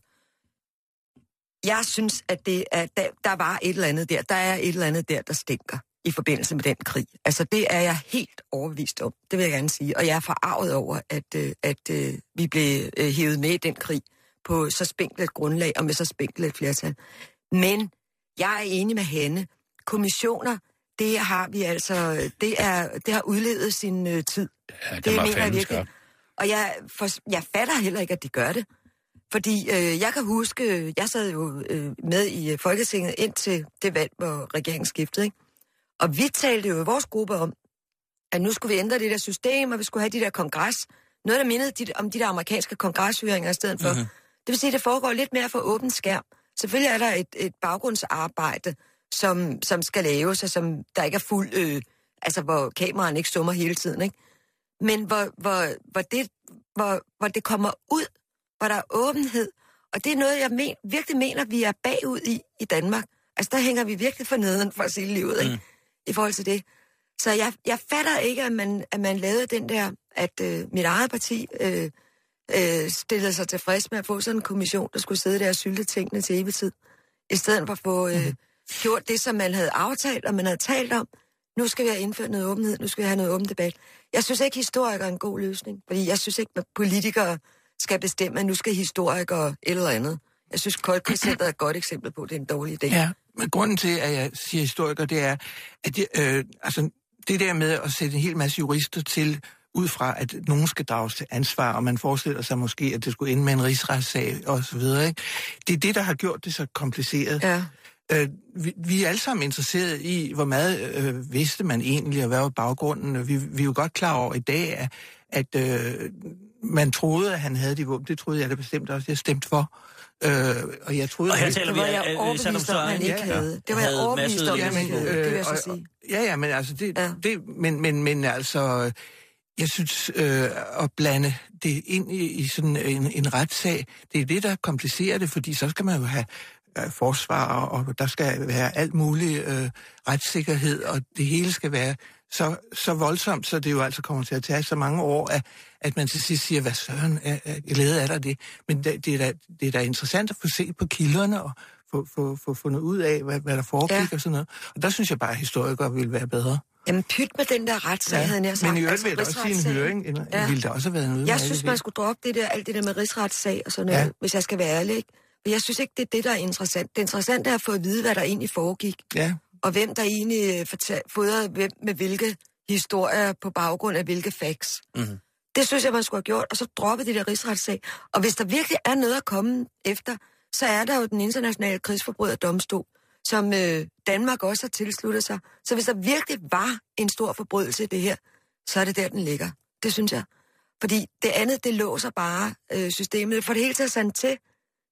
Speaker 8: Jeg synes, at det er, der, der var et eller andet der, der er et eller andet der, der stinker i forbindelse med den krig. Altså, det er jeg helt overbevist om. Det vil jeg gerne sige. Og jeg er forarvet over, at, at, at vi blev hævet med i den krig på så spinkelt et grundlag og med så spinkelt et flertal. Men jeg er enig med Hanne. Kommissioner, det har vi altså, det, er, det har udlevet sin uh, tid.
Speaker 6: Ja, det,
Speaker 8: det
Speaker 6: mener
Speaker 8: jeg virkelig. Og jeg, for, jeg fatter heller ikke, at de gør det. Fordi øh, jeg kan huske, jeg sad jo øh, med i Folketinget indtil det valg, hvor regeringen skiftede, ikke? Og vi talte jo i vores gruppe om, at nu skulle vi ændre det der system, og vi skulle have de der kongres. Noget, der mindede de, om de der amerikanske kongreshøringer i stedet for. Mm-hmm. Det vil sige, at det foregår lidt mere for åben skærm. Selvfølgelig er der et, et baggrundsarbejde, som, som skal laves, og som der ikke er fuld, øh, altså hvor kameraen ikke summer hele tiden, ikke? Men hvor, hvor, hvor, det, hvor, hvor det kommer ud, hvor der er åbenhed, og det er noget, jeg men, virkelig mener, vi er bagud i i Danmark. Altså, der hænger vi virkelig for neden for at sige livet, ikke? Mm. I forhold til det. Så jeg, jeg fatter ikke, at man, at man lavede den der, at øh, mit eget parti øh, øh, stillede sig tilfreds med at få sådan en kommission, der skulle sidde der og sylte tingene til evig tid. I stedet for at få øh, mm. gjort det, som man havde aftalt, og man havde talt om. Nu skal vi have indført noget åbenhed, nu skal vi have noget åben debat. Jeg synes ikke, historikere er en god løsning, fordi jeg synes ikke, at politikere skal bestemme, at nu skal historikere et eller andet. Jeg synes, Koldkrigscenteret er et godt eksempel på, at det er en dårlig idé.
Speaker 7: Ja, men grunden til, at jeg siger historiker, det er, at de, øh, altså, det der med at sætte en hel masse jurister til, ud fra, at nogen skal drages til ansvar, og man forestiller sig måske, at det skulle ende med en rigsretssag og så videre, ikke? Det er det, der har gjort det så kompliceret.
Speaker 8: Ja.
Speaker 7: Øh, vi, vi er alle sammen interesseret i, hvor meget øh, vidste man egentlig, og hvad var baggrunden. Vi, vi er jo godt klar over i dag, at, at øh, man troede, at han havde de våben. Det troede jeg da bestemt også, jeg stemte for. Øh, og jeg troede...
Speaker 5: Og her
Speaker 7: at,
Speaker 5: taler
Speaker 8: det
Speaker 5: vi
Speaker 8: var jeg overbevist om, han ikke havde. Det var jeg overbevist om, han ikke havde. Det vil jeg så sige.
Speaker 7: Ja, ja, men altså... Det,
Speaker 8: ja.
Speaker 7: det, men, men, men altså... Jeg synes, øh, at blande det ind i, i sådan en, en retssag, det er det, der komplicerer det, fordi så skal man jo have øh, forsvar, og der skal være alt muligt øh, retssikkerhed, og det hele skal være så, så voldsomt, så det jo altså kommer til at tage så mange år, at, at man til sidst siger, hvad søren, er, er, glæde er der det? Men det, det, er da, det er da interessant at få set på kilderne, og få, få, få fundet ud af, hvad, hvad der foregik ja. og sådan noget. Og der synes jeg bare, at historikere ville være bedre.
Speaker 8: Jamen pyt med den der retssag, ja, havde jeg sagt.
Speaker 7: Men i øvrigt vil der også sige en høring, eller ja. ville der også have været noget.
Speaker 8: Jeg synes, man skulle droppe det der, alt det der med rigsretssag og sådan noget, ja. hvis jeg skal være ærlig, ikke? Men jeg synes ikke, det er det, der er interessant. Det interessante er at få at vide, hvad der egentlig foregik. Ja. Og hvem der egentlig fodrede hvem med hvilke historier på baggrund af hvilke facts. Mm-hmm. Det synes jeg, man skulle have gjort, og så droppe det der rigsretssag. Og hvis der virkelig er noget at komme efter, så er der jo den internationale krigsforbryderdomstol, som øh, Danmark også har tilsluttet sig. Så hvis der virkelig var en stor forbrydelse i det her, så er det der, den ligger. Det synes jeg. Fordi det andet, det låser bare øh, systemet. For det hele taget sandt til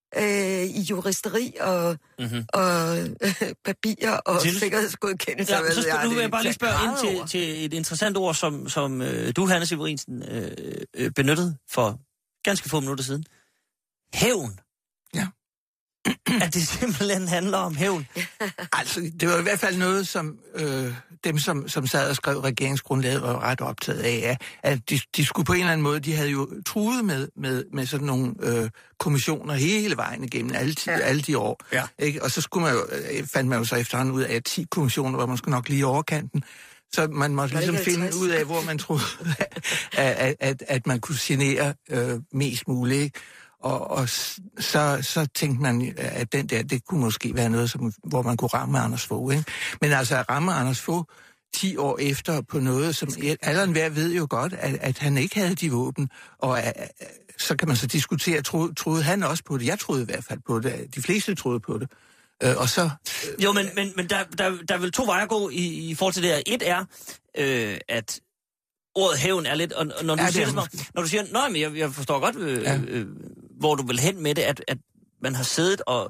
Speaker 8: øh, i juristeri og, mm-hmm. og øh, papirer og til... sikkerhedsgodkendelse.
Speaker 5: Ja, så skal, nu vil jeg bare lige spørge ind til, til et interessant ord, som, som øh, du, Hanne Severinsen, øh, øh, benyttede for ganske få minutter siden. Hævn.
Speaker 7: Ja.
Speaker 5: at det simpelthen handler om hævn?
Speaker 7: Altså, det var i hvert fald noget, som øh, dem, som, som sad og skrev regeringsgrundlaget, var ret optaget af, at de, de skulle på en eller anden måde, de havde jo truet med, med, med sådan nogle øh, kommissioner hele vejen igennem alle, ja. alle de år. Ja. Ikke? Og så skulle man jo, fandt man jo så efterhånden ud af, at ti kommissioner var måske nok lige i overkanten. Så man måtte ligesom finde ud af, hvor man troede, at, at, at man kunne genere øh, mest muligt, ikke? Og, og så, så tænkte man, at den der, det kunne måske være noget, som, hvor man kunne ramme Anders Fogh, ikke? Men altså at ramme Anders Fogh ti år efter på noget, som alle enhver ved jo godt, at, at han ikke havde de våben, og at, så kan man så diskutere, troede, troede han også på det? Jeg troede i hvert fald på det. De fleste troede på det. Øh, og så... Øh,
Speaker 5: jo, men, men, men der, der, der er vel to veje at gå i, i forhold til det her. Et er, øh, at ordet hævn er lidt... Og, og når, du ja, siger, sådan, når du siger, nej, men jeg, jeg forstår godt, øh, ja. øh, hvor du vil hen med det, at, at man har siddet og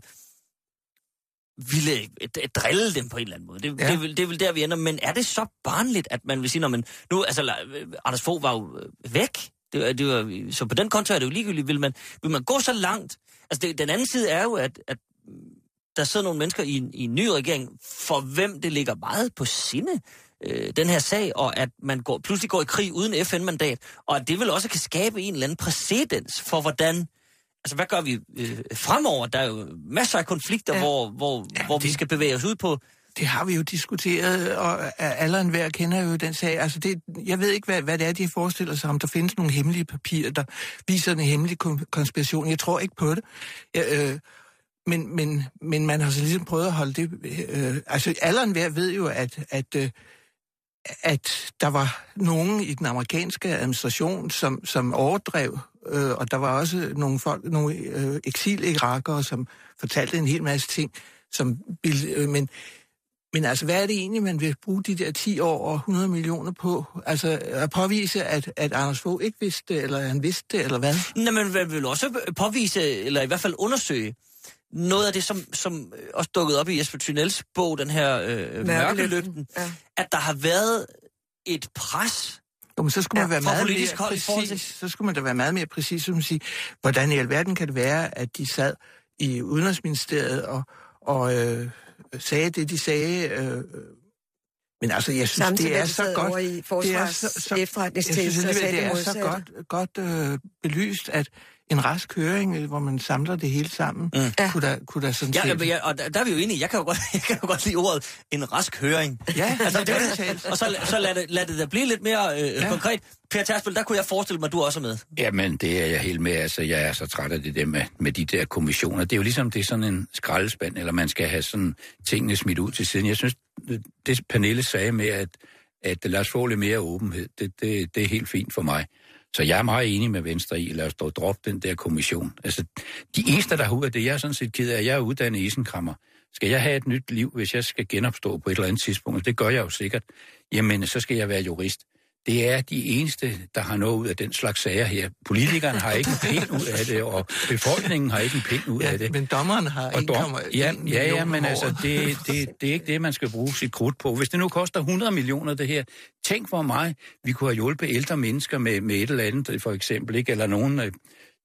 Speaker 5: ville øh, drille dem på en eller anden måde. Det, ja. det, er vel, det er vel der, vi ender. Men er det så barnligt, at man vil sige, når man... Nu, altså, Anders Fogh var jo væk. Det, det var, så på den konto er det jo ligegyldigt. Vil man, vil man gå så langt? Altså, det, den anden side er jo, at... at der sidder nogle mennesker i en, i en ny regering, for hvem det ligger meget på sinde, øh, den her sag, og at man går, pludselig går i krig uden F N-mandat, og at det vel også kan skabe en eller anden præcedens for, hvordan... Altså, hvad gør vi øh, fremover? Der er jo masser af konflikter, ja. hvor, hvor, ja, hvor det, vi skal bevæge os ud på.
Speaker 7: Det har vi jo diskuteret, og alle enhver kender jo den sag. Altså, det, jeg ved ikke, hvad, hvad det er, de forestiller sig, om der findes nogle hemmelige papirer, der viser en hemmelig konspiration. Jeg tror ikke på det. Jeg, øh, Men, men, men man har så ligesom prøvet at holde det... Øh, altså, alle enhver ved jo, at, at, øh, at der var nogen i den amerikanske administration, som, som overdrev, øh, og der var også nogle folk, nogle øh, eksil-irakere, som fortalte en hel masse ting, som... Øh, men, men altså, hvad er det egentlig, man vil bruge de der ti år og hundrede millioner på? Altså, at påvise, at, at Anders Fogh ikke vidste det, eller han vidste det, eller hvad?
Speaker 5: Nej, men man vil også påvise, eller i hvert fald undersøge, noget af det, som, som også dukkede op i Jesper Thunels bog, den her øh, Mørkelygten, ja. At der har været et pres.
Speaker 7: Jo, men så skulle man ja, være meget mere præcis. Så skulle man da være meget mere præcis, som sige, hvordan i alverden kan det være, at de sad i Udenrigsministeriet og, og øh, sagde det, de sagde. Øh, men altså, jeg synes,
Speaker 8: samtidig
Speaker 7: det er så godt.
Speaker 8: I det er så, så
Speaker 7: efterretningstjeneste, jeg synes, det er så godt, godt øh, belyst, at en rask høring, hvor man samler det hele sammen, mm. ja. kunne, der, kunne der sådan
Speaker 5: ja,
Speaker 7: set...
Speaker 5: Ja, og der, der er vi jo enige. Jeg kan jo godt, jeg kan jo godt lide ordet en rask høring.
Speaker 7: Ja,
Speaker 5: altså, det, det, og så, så lad, det, lad det da blive lidt mere øh, ja. konkret. Per Tærsbøl, der kunne jeg forestille mig, at du også er med.
Speaker 6: Jamen, det er jeg helt med. Altså, jeg er så træt af det der med, med de der kommissioner. Det er jo ligesom, det er sådan en skraldespand, eller man skal have sådan tingene smidt ud til siden. Jeg synes, det, det Pernille sagde med, at, at lad os få lidt mere åbenhed, det, det, det er helt fint for mig. Så jeg er meget enig med Venstre i, lad os dog droppe den der kommission. Altså, de eneste, der har ud af det, jeg er sådan set ked af, at jeg er uddannet isenkrammer. Skal jeg have et nyt liv, hvis jeg skal genopstå på et eller andet tidspunkt? Det gør jeg jo sikkert. Jamen, så skal jeg være jurist. Det er de eneste, der har noget ud af den slags sager her. Politikerne har ikke en pind ud af det, og befolkningen har ikke en pind ud
Speaker 7: ja,
Speaker 6: af det.
Speaker 7: Men dommeren har
Speaker 6: og dom, ja, ja, ja, men altså, det, det, det er ikke det, man skal bruge sit krudt på. Hvis det nu koster hundrede millioner, det her, tænk hvor meget vi kunne have hjulpet ældre mennesker med, med et eller andet, for eksempel, ikke? Eller nogle øh,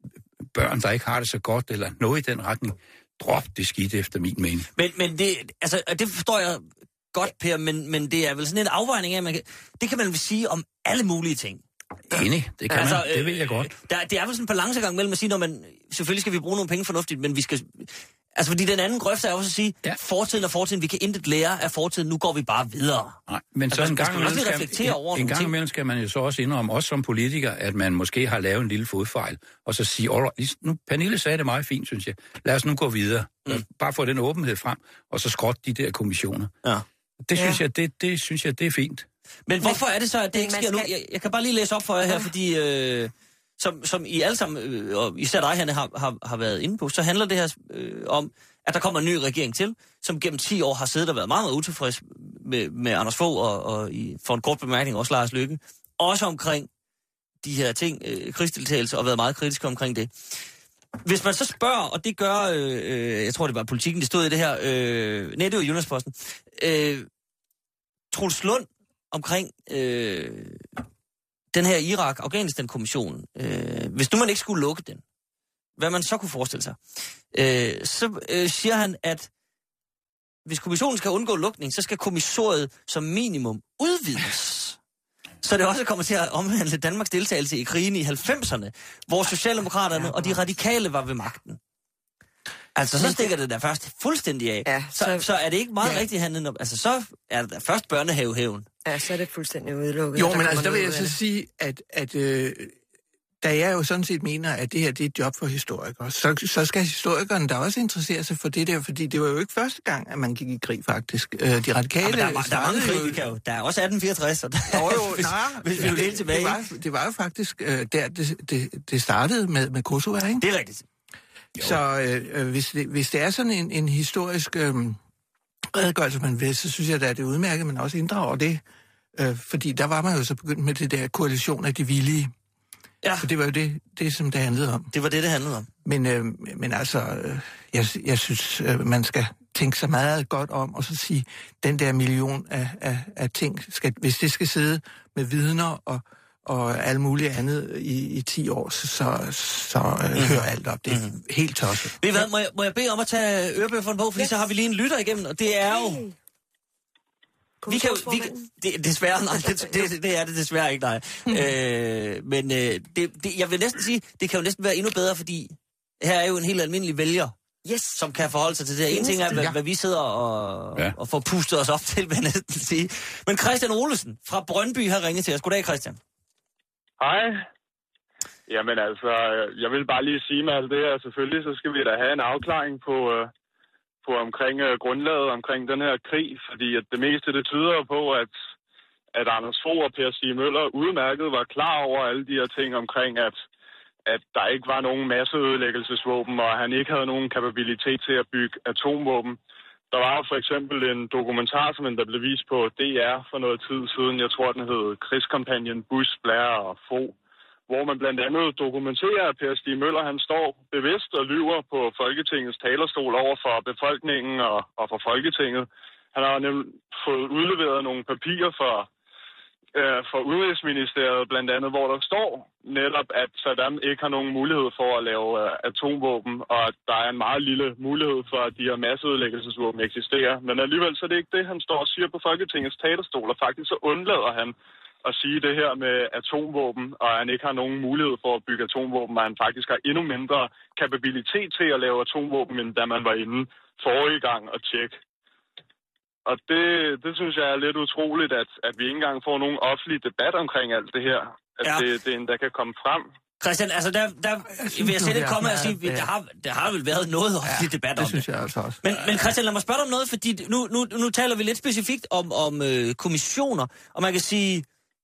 Speaker 6: børn, der ikke har det så godt, eller noget i den retning. Drop det skidt efter min mening.
Speaker 5: Men, men det, altså, det forstår jeg godt, Per, men, men det er vel sådan en afvejning af, man kan, det kan man vel sige om alle mulige ting.
Speaker 6: Enig, det kan altså, man, det vil jeg godt.
Speaker 5: Der, det er vel sådan en balancegang mellem at sige, når man, selvfølgelig skal vi bruge nogle penge fornuftigt, men vi skal, altså fordi den anden grøft er også at sige, ja. fortiden og fortiden, vi kan intet lære af fortiden, nu går vi bare videre.
Speaker 6: Nej, men
Speaker 5: altså,
Speaker 6: så en gang imellem skal,
Speaker 5: reflektere over
Speaker 6: en gang imellem skal man jo så også indrømme, også som politiker, at man måske har lavet en lille fodfejl, og så sige, nu, Pernille sagde det meget fint, synes jeg, lad os nu gå videre, mm. bare få den åbenhed frem, og så skråt de der kommissioner. Ja. Det synes, ja. jeg, det, det synes jeg, det er fint.
Speaker 5: Men hvorfor er det så, at det ikke sker skal... nu? Jeg, jeg kan bare lige læse op for jer her, fordi øh, som, som I alle sammen, øh, og især dig, Hanne, har, har, har været inde på, så handler det her øh, om, at der kommer en ny regering til, som gennem ti år har siddet og været meget, meget utilfreds med, med Anders Fogh, og, og i, for en kort bemærkning også Lars Løkke. Også omkring de her ting, øh, krigsdeltagelse, og været meget kritisk omkring det. Hvis man så spørger, og det gør, øh, jeg tror det var Politikken, det stod i det her, øh, nej, det var Jyllandsposten, øh, Troels Lund omkring øh, den her Irak-Afghanistan-kommission, øh, hvis nu man ikke skulle lukke den, hvad man så kunne forestille sig. øh, så øh, siger han, at hvis kommissionen skal undgå lukning, så skal kommissoriet som minimum udvides. Så det også kommer til at omhandle Danmarks deltagelse i krigen i halvfemserne, hvor Socialdemokraterne og de radikale var ved magten. Altså, så stikker det der først fuldstændig af. Ja, så, så, så er det ikke meget ja. rigtigt handlet om... Altså, så er der først børnehavehævn.
Speaker 8: Ja, så er det fuldstændig udelukket.
Speaker 7: Jo, men altså, der vil jeg så sige, at... at øh, da jeg jo sådan set mener, at det her det er et job for historikere, så, så skal historikerne da også interessere sig for det der, fordi det var jo ikke første gang, at man gik i krig, faktisk. Øh, de radikale... Ja,
Speaker 5: der, er, der er mange krig, jo... Der er også atten fireogtres, og der,
Speaker 7: jo, jo,
Speaker 5: hvis,
Speaker 7: nej,
Speaker 5: hvis vi vil helt tilbage.
Speaker 7: Det var, det var jo faktisk øh, der, det, det, det startede med, med Kosovo, ikke?
Speaker 5: Det er rigtigt.
Speaker 7: Jo. Så øh, hvis, det, hvis det er sådan en, en historisk øh, redegørelse, man vil, så synes jeg, at det er udmærket, men også inddrager det. Øh, fordi der var man jo så begyndt med det der koalition af de villige. Ja. Så det var jo det, det, som det handlede om.
Speaker 5: Det var det, det handlede om.
Speaker 7: Men, øh, men altså, øh, jeg, jeg synes, øh, man skal tænke sig meget godt om, og så sige, den der million af, af, af ting, skal, hvis det skal sidde med vidner og, og alt muligt andet i, i ti år, så, så, så øh, mm. hører alt op. Det er mm. helt tosset.
Speaker 5: Ved I hvad, må jeg, må jeg bede om at tage ørebøfferen på, fordi yes. så har vi lige en lytter igennem, og det er jo... Vi kan jo, vi kan, det, desværre, nej, det, det, det er det desværre ikke, nej. øh, men øh, det, det, jeg vil næsten sige, det kan jo næsten være endnu bedre, fordi her er jo en helt almindelig vælger, yes. som kan forholde sig til det her. En ting er, hvad, hvad vi sidder og, ja. og får pustet os op til, vil jeg næsten sige. Men Christian Olesen fra Brøndby har ringet til os. Goddag, Christian.
Speaker 9: Hej. Jamen altså, jeg vil bare lige sige med alt det her, selvfølgelig så skal vi da have en afklaring på... Øh, på omkring uh, grundlaget omkring den her krig, fordi at det meste det tyder på, at, at Anders Fogh og Per Stig Møller udmærket var klar over alle de her ting omkring, at, at der ikke var nogen masseødelæggelsesvåben, og han ikke havde nogen kapabilitet til at bygge atomvåben. Der var for eksempel en dokumentar, som der blev vist på D R for noget tid siden, jeg tror den hed Krigskampagnen Bush, Blair og Fogh, hvor man blandt andet dokumenterer, at Per Stig Møller, han står bevidst og lyver på Folketingets talerstol over for befolkningen og, og for Folketinget. Han har nemlig fået udleveret nogle papirer for, øh, for Udenrigsministeriet, blandt andet, hvor der står netop, at Saddam ikke har nogen mulighed for at lave øh, atomvåben, og at der er en meget lille mulighed for, at de her masseødelæggelsesvåben eksisterer. Men alligevel så er det ikke det, han står og siger på Folketingets talerstol, og faktisk så undlader han at sige det her med atomvåben, og han ikke har nogen mulighed for at bygge atomvåben, og han faktisk har endnu mindre kapabilitet til at lave atomvåben, end da man var inde forrige gang og tjekke. Og det, det synes jeg er lidt utroligt, at, at vi ikke engang får nogen offentlig debat omkring alt det her. At ja. det, det endda kan komme frem.
Speaker 5: Christian, altså der, der jeg vil jeg sætte et komme og sige, der har, der har vel været noget offentlig ja, debat om det.
Speaker 7: Synes jeg altså også.
Speaker 5: Men, men Christian, lad mig spørge dig om noget, fordi nu, nu, nu taler vi lidt specifikt om, om øh, kommissioner, og man kan sige,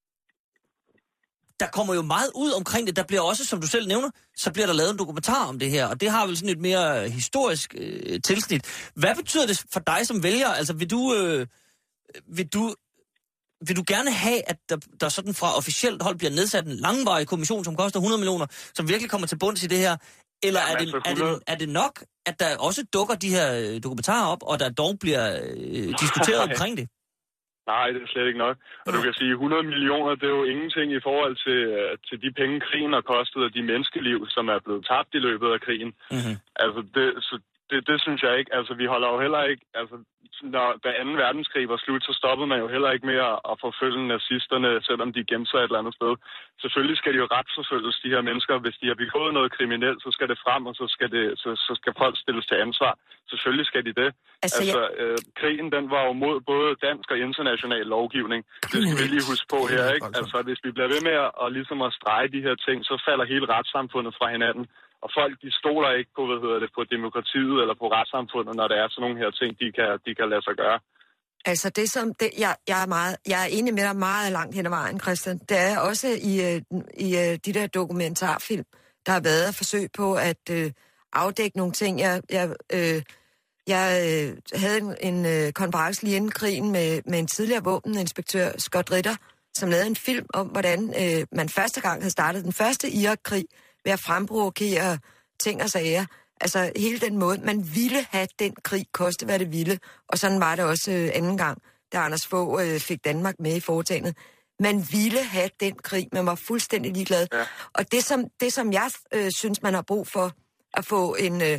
Speaker 5: der kommer jo meget ud omkring det. Der bliver også, som du selv nævner, så bliver der lavet en dokumentar om det her, og det har vel sådan et mere historisk øh, tilsnit. Hvad betyder det for dig som vælger? Altså, vil du, øh, vil du, vil du gerne have, at der, der sådan fra officielt hold bliver nedsat en langvarig kommission, som koster hundrede millioner, som virkelig kommer til bunds i det her? Eller ja, er, det, er, det, er det nok, at der også dukker de her dokumentarer op, og der dog bliver øh, diskuteret omkring det?
Speaker 9: Nej, det er slet ikke nok. Og du kan sige, hundrede millioner, det er jo ingenting i forhold til, til de penge, krigen har kostet, og de menneskeliv, som er blevet tabt i løbet af krigen. Mm-hmm. Altså, det, så det, det synes jeg ikke. Altså, vi holder jo heller ikke... Altså, når da anden verdenskrig var slut, så stoppede man jo heller ikke med at forfølge nazisterne, selvom de gemte sig et eller andet sted. Selvfølgelig skal de jo retsforfølges, de her mennesker. Hvis de har begået noget kriminelt, så skal det frem, og så skal, det, så, så skal folk stilles til ansvar. Selvfølgelig skal de det. Altså, altså jeg... øh, krigen, den var jo mod både dansk og international lovgivning. Det skal vi lige huske på her, ikke? Altså, hvis vi bliver ved med at, og ligesom at strege de her ting, så falder hele retssamfundet fra hinanden. Og folk, de stoler ikke på, hvad hedder det, på demokratiet eller på retssamfundet, når der er sådan nogle her ting, de kan, de kan lade sig gøre.
Speaker 8: Altså det som, det, jeg, jeg, er meget, jeg er enig med dig meget langt hen ad vejen, Christian. Det er også i, i de der dokumentarfilm, der har været forsøg på at øh, afdække nogle ting. Jeg, jeg, øh, jeg øh, havde en, en øh, konference lige inden krigen med, med en tidligere våbeninspektør, Scott Ritter, som lavede en film om, hvordan øh, man første gang havde startet den første Irak-krig ved at fremprovokere ting og sager. Altså hele den måde, man ville have den krig, koste hvad det ville. Og sådan var det også øh, anden gang, da Anders Fogh øh, fik Danmark med i foretagendet. Man ville have den krig, man var fuldstændig ligeglad. Ja. Og det som, det, som jeg øh, synes, man har brug for at få en, øh,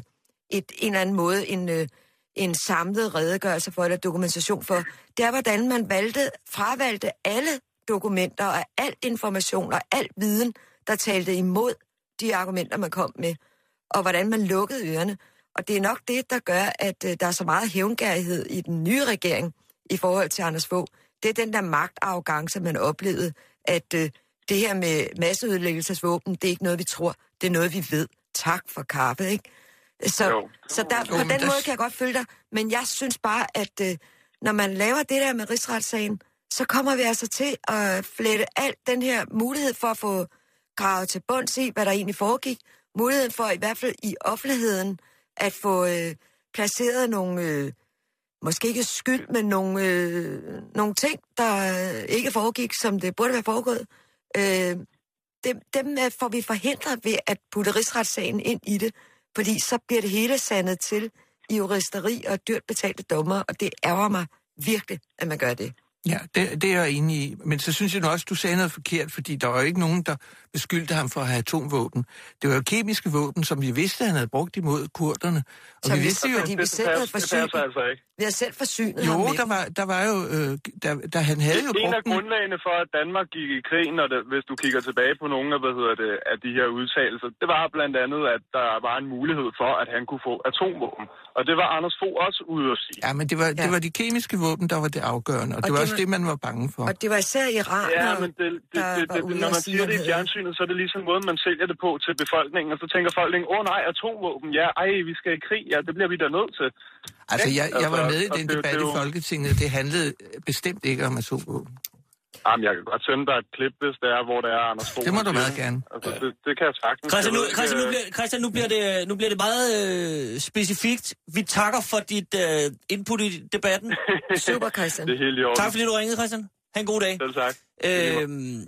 Speaker 8: et, en eller anden måde en, øh, en samlet redegørelse for, eller dokumentation for. Det er, hvordan man valgte, fravalgte alle dokumenter og al information og al viden, der talte imod de argumenter, man kom med, og hvordan man lukkede ørerne. Og det er nok det, der gør, at øh, der er så meget hævngærighed i den nye regering i forhold til Anders Fogh. Det er den der magtarrogance, man oplevede, at øh, det her med masseødelæggelsesvåben, det er ikke noget, vi tror. Det er noget, vi ved. Tak for kaffe, ikke? Så, så der, på den måde kan jeg godt følge dig. Men jeg synes bare, at øh, når man laver det der med rigsretssagen, så kommer vi altså til at flette alt den her mulighed for at få gravet til bunds i, hvad der egentlig foregik. Muligheden for i hvert fald i offentligheden at få øh, placeret nogle, øh, måske ikke skyld, men nogle, øh, nogle ting, der øh, ikke foregik, som det burde være foregået. Øh, dem, dem får vi forhindret ved at putte rigsretssagen ind i det, fordi så bliver det hele sandet til i juristeri og dyrt betalte dommer, og det ærger mig virkelig, at man gør det.
Speaker 7: Ja, det, det er jeg enig i. Men så synes jeg nu også, du sagde noget forkert, fordi der var jo ikke nogen, der beskyldte ham for at have atomvåben. Det var jo kemiske våben, som vi vidste, han havde brugt imod kurderne. Og
Speaker 8: så
Speaker 7: vi vidste jo,
Speaker 8: fordi vi selv havde forsynet.
Speaker 9: Altså
Speaker 8: vi har selv forsynet
Speaker 7: jo,
Speaker 8: ham med.
Speaker 7: der var, der var jo, øh, der, der han havde jo brugt
Speaker 9: en af grundlagene for, at Danmark gik i krig, når det, hvis du kigger tilbage på nogle af, hvad hedder det, af de her udtalelser, det var blandt andet, at der var en mulighed for, at han kunne få atomvåben. Og det var Anders Fogh også ude at sige.
Speaker 7: Ja, men det var, ja. det var de kemiske våben, der var det afgørende, og, og det var det også var, det, man var bange for.
Speaker 8: Og det var især Iran,
Speaker 9: ja, men det, det, det, det, det, når man siger det i fjernsynet, så er det ligesom måden, man sælger det på til befolkningen, og så tænker folk, åh oh, nej, atomvåben, ja, ej, vi skal i krig, ja, det bliver vi da nødt til.
Speaker 7: Altså, jeg, jeg var med i den
Speaker 9: det,
Speaker 7: debat det, det, i Folketinget, det handlede bestemt ikke om atomvåben.
Speaker 9: Jamen, jeg kan godt sende dig et klip, hvis det er, hvor det er Anders Fogh.
Speaker 7: Det må du meget gerne.
Speaker 9: Altså, det, det kan jeg sagtens.
Speaker 5: Christian, nu, Christian, nu, bliver, Christian, nu, bliver, det, nu bliver det meget øh, specifikt. Vi takker for dit øh, input i debatten.
Speaker 8: Super, Christian.
Speaker 9: Det er helt i orden.
Speaker 5: Tak fordi du ringede, Christian. Ha' en god dag.
Speaker 9: Selv tak.
Speaker 5: Øhm,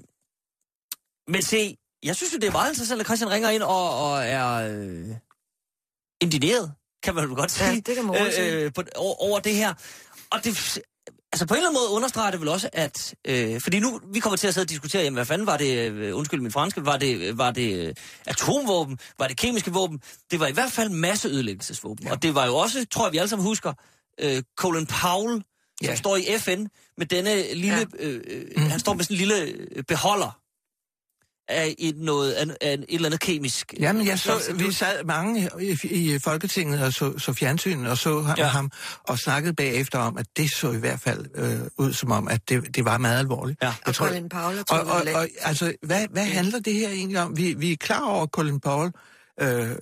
Speaker 5: men se, jeg synes jo, det er meget interessant, at Christian ringer ind og, og er øh, indineret, kan man jo godt sige.
Speaker 8: Ja, det kan man også sige.
Speaker 5: Øh, på, over, over det her. Og det... Altså på en eller anden måde understreger det vel også, at... Øh, fordi nu, vi kommer til at sidde og diskutere, jamen hvad fanden var det, øh, undskyld min franske, var det, var det øh, atomvåben, var det kemiske våben? Det var i hvert fald masseødelæggelsesvåben. Ja. Og det var jo også, tror jeg vi alle sammen husker, øh, Colin Powell, som ja. står i F N med denne lille... Ja. Øh, øh, mm. Han står med sådan en lille beholder af et, noget, af, af et eller andet kemisk...
Speaker 7: Jamen, jeg så, vi sad mange i, i Folketinget og så, så fjernsynet og så ham, ja. ham og snakkede bagefter om, at det så i hvert fald øh, ud som om, at det, det var meget alvorligt.
Speaker 8: Ja. Og tror, Colin Powell og,
Speaker 7: og, og, og altså, hvad, hvad handler det her egentlig om? Vi, vi er klar over, at Colin Powell øh,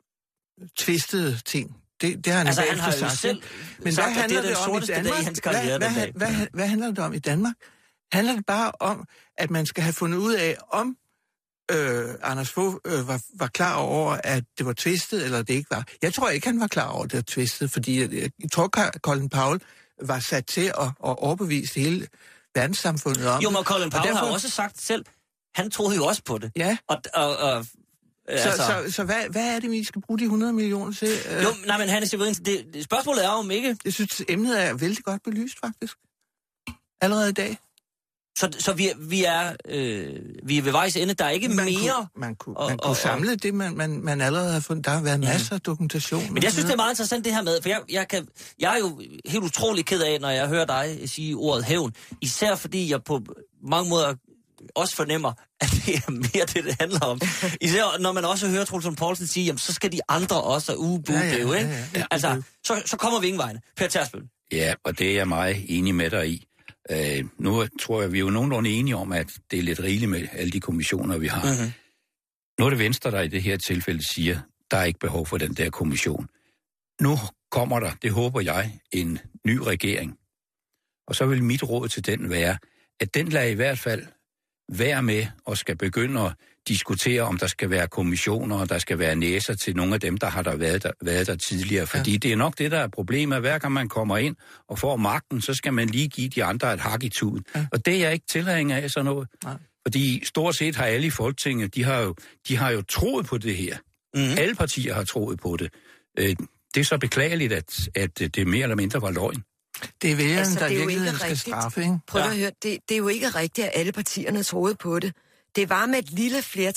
Speaker 7: tvistede ting. Det, det har han
Speaker 5: altså, han har jo
Speaker 7: sagt,
Speaker 5: selv
Speaker 7: men
Speaker 5: sagt,
Speaker 7: hvad handler
Speaker 5: det, det
Speaker 7: det om i Danmark? Hvad, hvad, hvad, hvad, hvad handler det om i Danmark? Handler det bare om, at man skal have fundet ud af, om Øh, Anders Fogh øh, var, var klar over, at det var twistet, eller det ikke var. Jeg tror ikke, han var klar over, at det var twistet, fordi jeg, jeg tror, Colin Powell var sat til at, at overbevise hele verdenssamfundet om.
Speaker 5: Jo, men Colin Powell derfor... har også sagt selv, han troede jo også på det.
Speaker 7: Ja.
Speaker 5: Og, og, og,
Speaker 7: så altså... så, så, så hvad, hvad er det, vi skal bruge de hundrede millioner til?
Speaker 5: Jo, nej, men Hannes, det, det, spørgsmålet er om ikke...
Speaker 7: Jeg synes, emnet er vældig godt belyst, faktisk. Allerede i dag.
Speaker 5: Så, så vi, vi, er, øh, vi er ved vejs ende. Der er ikke
Speaker 7: man
Speaker 5: mere...
Speaker 7: Kunne, man kunne, og, man kunne og, samle det, man, man, man allerede har fundet. Der har været masser af dokumentation.
Speaker 5: Men jeg synes, det er meget interessant det her med, for jeg, jeg, kan, jeg er jo helt utrolig ked af, når jeg hører dig sige ordet hævn. Især fordi jeg på mange måder også fornemmer, at det er mere det, det handler om. Især når man også hører Troels Lund Poulsen sige, jamen så skal de andre også ubude, ja, ja, ja, ja, ja. Altså, så, så kommer vi ingen vegne. Per Tærsbøl.
Speaker 6: Ja, og det er jeg meget enig med dig i. Uh, nu tror jeg, vi er jo nogenlunde enige om, at det er lidt rigeligt med alle de kommissioner, vi har. Mm-hmm. Nu er det Venstre, der i det her tilfælde siger, der er ikke behov for den der kommission. Nu kommer der, det håber jeg, en ny regering. Og så vil mit råd til den være, at den lader i hvert fald være med og skal begynde at diskutere, om der skal være kommissioner, og der skal være næser til nogle af dem, der har der været, der, været der tidligere. Fordi ja. det er nok det, der er problemet. Hver gang man kommer ind og får magten, så skal man lige give de andre et hak i tuden. Ja. Og det er jeg ikke tilhænger af sådan noget. Nej. Fordi stort set har alle i Folketinget, de har jo, de har jo troet på det her. Mm-hmm. Alle partier har troet på det. Det er så beklageligt, at, at det mere eller mindre var løgn.
Speaker 7: Det er vælgeren, altså, der
Speaker 8: virkelig
Speaker 7: skal straffe, ikke?
Speaker 8: Prøv ja. at høre, det, det er jo ikke rigtigt, at alle partierne troede på det. Det var med et lille flertal,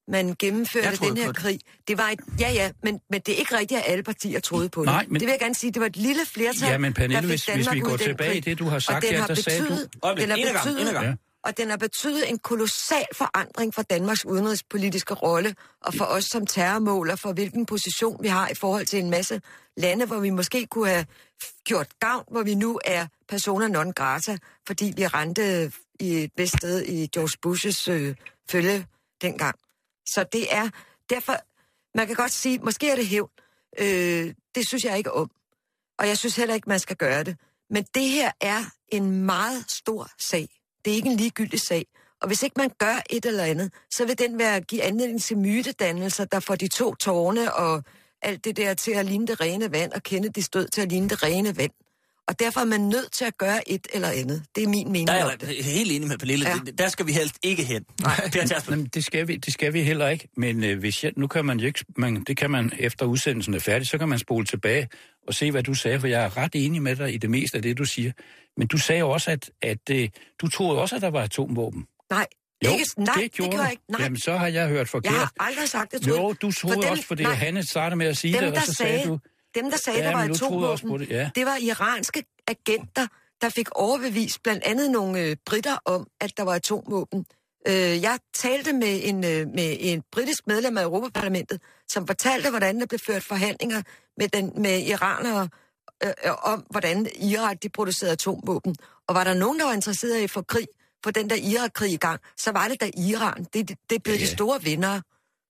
Speaker 8: man gennemførte den her krig. Det var et, ja, ja, men, men det er ikke rigtigt, at alle partier troede på det.
Speaker 6: Nej, men,
Speaker 8: det vil jeg gerne sige, det var et lille flertal,
Speaker 6: ja, men Pernille,
Speaker 8: der
Speaker 6: hvis, hvis vi går tilbage i det, du har sagt her, der sagde du...
Speaker 8: Den har betydet, ja. Og den har betydet en kolossal forandring for Danmarks udenrigspolitiske rolle, og for os som terrormål, og for hvilken position vi har i forhold til en masse lande, hvor vi måske kunne have gjort gavn, hvor vi nu er persona non grata, fordi vi rendte i et vist sted i George Bushes øh, følge dengang. Så det er derfor, man kan godt sige, måske er det hævn. Øh, det synes jeg ikke om. Og jeg synes heller ikke, man skal gøre det. Men det her er en meget stor sag. Det er ikke en ligegyldig sag. Og hvis ikke man gør et eller andet, så vil den være give anledning til mytedannelser, der får de to tårne og alt det der til at ligne det rene vand, og kende de stød til at ligne det rene vand. Og derfor er man nødt til at gøre et eller andet. Det er min mening.
Speaker 5: Der er jeg helt enig med Pernille. Ja. Der skal vi helst ikke hen.
Speaker 6: Nej, Jamen, det, skal vi, det skal vi heller ikke. Men øh, hvis jeg, nu kan man jo ikke... Man, det kan man efter udsendelsen er færdig, så kan man spole tilbage og se, hvad du sagde, for jeg er ret enig med dig i det meste af det, du siger. Men du sagde også, at, at øh, du troede også, at der var atomvåben.
Speaker 8: Nej.
Speaker 6: Jo,
Speaker 8: ikke, nej,
Speaker 6: det gjorde
Speaker 8: det jeg ikke. Nej.
Speaker 6: Jamen, så har jeg hørt forkert.
Speaker 8: Jeg har aldrig sagt det,
Speaker 6: Jo, du troede for dem, også, fordi nej, Hanne startede med at sige
Speaker 8: dem,
Speaker 6: det, og så sagde, sagde du...
Speaker 8: Dem, der sagde, ja, der var atomvåben, det, ja. det var iranske agenter, der fik overbevist blandt andet nogle øh, britter om, at der var atomvåben. Øh, jeg talte med en, øh, med en britisk medlem af Europaparlamentet, som fortalte, hvordan der blev ført forhandlinger med, den, med iranere øh, øh, om, hvordan Irak de producerede atomvåben. Og var der nogen, der var interesseret i at få krig, for den der Irak-krig i gang, så var det da Iran. Det, det, det blev ja. de store vindere.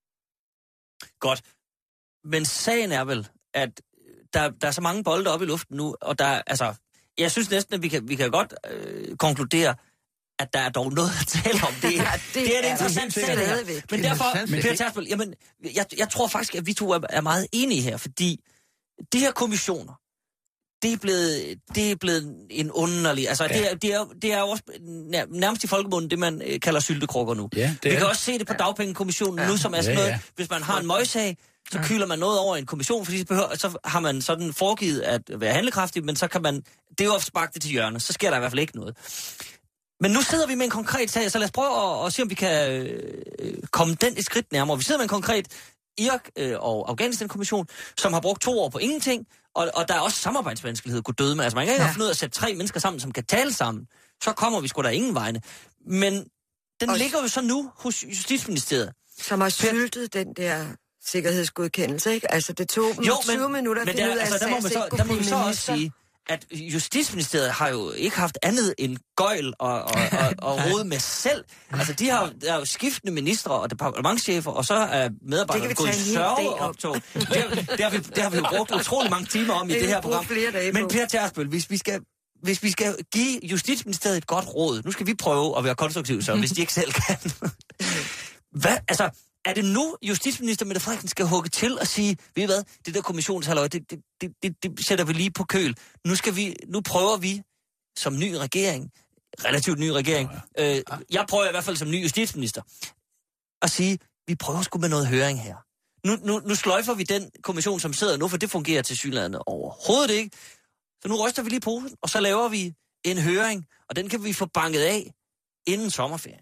Speaker 5: Godt. Men sagen er vel, at der, der er så mange bolde oppe i luften nu, og der, altså, jeg synes næsten, at vi kan, vi kan godt øh, konkludere, at der er dog noget at tale om. Det, ja, det, det er det interessant sag, det her. Men derfor, Per Tersbøl, jamen, jeg, jeg tror faktisk, at vi to er, er meget enige her, fordi de her kommissioner, det er blevet, det er blevet en underlig... Altså, ja. det, er, det, er, det er jo også nærmest i folkemunden det, man øh, kalder syltekrukker nu. Ja, vi kan også se det på dagpengekommissionen ja. nu, som er sådan noget... Ja, ja. Hvis man har en møgssag, så kyler man noget over en kommission, fordi så, behøver, så har man sådan foregivet at være handlekraftig, men så kan man... Det er jo sparke det til hjørne, så sker der i hvert fald ikke noget. Men nu sidder vi med en konkret sag, så lad os prøve at, at se, om vi kan øh, komme den et skridt nærmere. Vi sidder med en konkret Irak- øh, og Afghanistan-kommission, som har brugt to år på ingenting, og, og der er også samarbejdsvanskelighed kunne døde med. Altså man kan ikke ja. have fundet ud af at sætte tre mennesker sammen, som kan tale sammen. Så kommer vi sgu da ingen vegne. Men den og ligger jo så nu hos Justitsministeriet.
Speaker 8: Som har syltet den der sikkerhedsgodkendelse, ikke? Altså det tog dem tyve
Speaker 5: men,
Speaker 8: minutter at
Speaker 5: finde
Speaker 8: der,
Speaker 5: ud af, altså, der må man så, der må vi så også sige, at Justitsministeriet har jo ikke haft andet end gøjl og, og, og, og rode med selv. Altså, de har, der er jo skiftende ministre og departementschefer, og så er medarbejderne gået i sørgeoptog. Det, det, har vi, det har vi jo brugt utrolig mange timer om i det, det her program. Men Per Tersbøl, hvis vi skal... Hvis vi skal give Justitsministeriet et godt råd, nu skal vi prøve at være konstruktive, så hvis de ikke selv kan. Hvad, altså, er det nu, justitsminister Mette Frederiksen skal hugge til og sige, ved I hvad, det der kommissionshalløj, det, det, det, det, det sætter vi lige på køl. Nu, skal vi, nu prøver vi som ny regering, relativt ny regering, øh, jeg prøver i hvert fald som ny justitsminister, at sige, vi prøver sgu med noget høring her. Nu, nu, nu sløjfer vi den kommission, som sidder nu, for det fungerer til synligheden overhovedet ikke. Så nu ryster vi lige posen, og så laver vi en høring, og den kan vi få banket af inden sommerferien.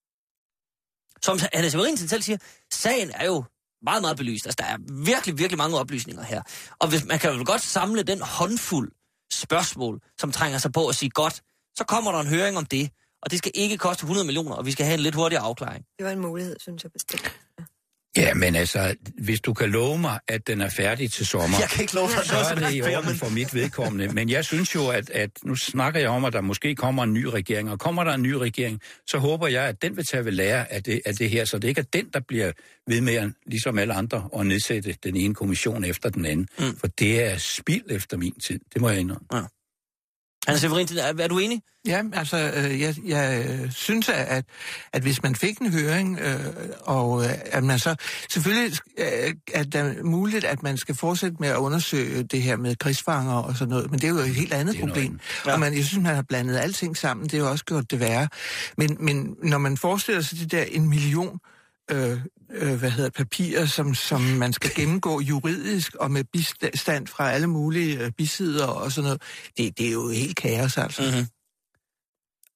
Speaker 5: Som Anne Severinsen selv siger, sagen er jo meget, meget belyst. Altså, der er virkelig, virkelig mange oplysninger her. Og hvis, man kan jo godt samle den håndfuld spørgsmål, som trænger sig på at sige, godt, så kommer der en høring om det, og det skal ikke koste hundrede millioner, og vi skal have en lidt hurtigere afklaring.
Speaker 8: Det var en mulighed, synes jeg bestemt. Ja.
Speaker 6: Ja, men altså, hvis du kan love mig, at den er færdig til sommer,
Speaker 5: jeg kan ikke love dig,
Speaker 6: så er det i orden for mit vedkommende. Men jeg synes jo, at, at nu snakker jeg om, at der måske kommer en ny regering, og kommer der en ny regering, så håber jeg, at den vil tage ved lære af det, af det her, så det ikke er den, der bliver ved med, ligesom alle andre, at nedsætte den ene kommission efter den anden. Mm. For det er spild efter min tid, det må jeg indrømme. Ja.
Speaker 5: Anne Severinsen, er, er du enig?
Speaker 7: Ja, altså, øh, jeg, jeg synes, at, at hvis man fik en høring, øh, og øh, at man så... Selvfølgelig øh, er det muligt, at man skal fortsætte med at undersøge det her med krigsfanger og sådan noget, men det er jo et helt andet problem. Ja. Og man, jeg synes, man har blandet alting sammen, det er jo også gjort det værre. Men, men når man forestiller sig det der en million... Øh, øh, hvad hedder papirer, som, som man skal gennemgå juridisk og med bistand fra alle mulige øh, bisider og sådan noget. Det, det er jo helt kaos, altså. Mm-hmm.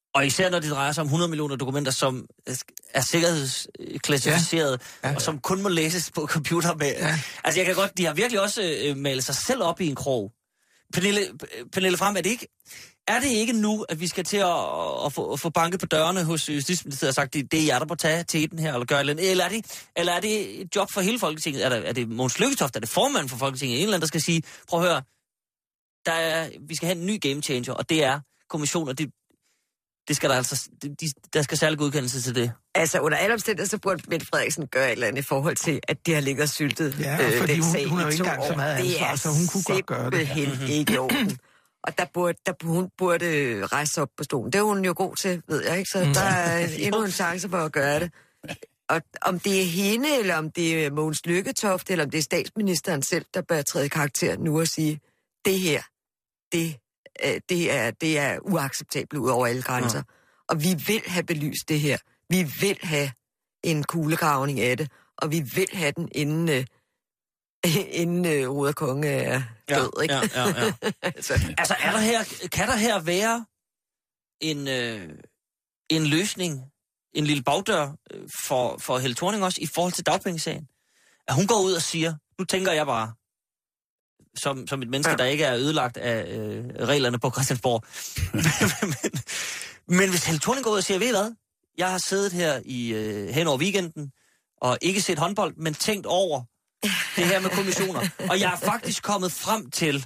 Speaker 5: Og især når det drejer sig om hundrede millioner dokumenter, som er sikkerhedsklassificeret, ja. Ja. Og som kun må læses på computer med. Ja. Altså jeg kan godt, de har virkelig også øh, malet sig selv op i en krog. Pernille, Pernille Frahm, er det ikke, er det ikke nu, at vi skal til at, at, få, at få banket på dørene hos Justitsministeriet og sagt, det, det er jer, der må tage til den her, eller gøre eller, eller er det, eller er det et job for hele Folketinget? Er, der, er det Mogens Lykketoft, er det formanden for Folketinget? En eller anden, der skal sige, prøv at høre, der er, vi skal have en ny game changer, og det er kommissioner, det, det skal der altså, de, der skal særlig godkendelse til det.
Speaker 8: Altså, under alle omstændigheder, så burde Mette Frederiksen gøre et eller andet i forhold til, at det har ligget syltet.
Speaker 7: Ja, øh, fordi hun, hun har jo ikke engang så meget ansvar, så hun kunne godt gøre det.
Speaker 8: Det er simpelthen ikke i orden. Og der burde, der, hun burde rejse op på stolen. Det er hun jo god til, ved jeg ikke, så der er endnu en chance for at gøre det. Og om det er hende, eller om det er Mogens Lykketoft, eller om det er statsministeren selv, der bør træde karakter nu og sige, det her, det, det, er, det er uacceptabelt ud over alle grænser. Ja. Og vi vil have belyst det her. Vi vil have en kulegravning af det, og vi vil have den inden, øh, inden øh, Ruder Konge er død,
Speaker 5: ja,
Speaker 8: ikke?
Speaker 5: Ja, ja, ja. altså, altså er der her, kan der her være en, øh, en løsning, en lille bagdør øh, for, for Helle Thorning også i forhold til dagpengesagen? At hun går ud og siger, nu tænker jeg bare, som, som et menneske, ja. der ikke er ødelagt af øh, reglerne på Christiansborg. men, men hvis Helle Thorning går ud og siger, ved I hvad? Jeg har siddet her i øh, hen over weekenden, og ikke set håndbold, men tænkt over det her med kommissioner. Og jeg er faktisk kommet frem til,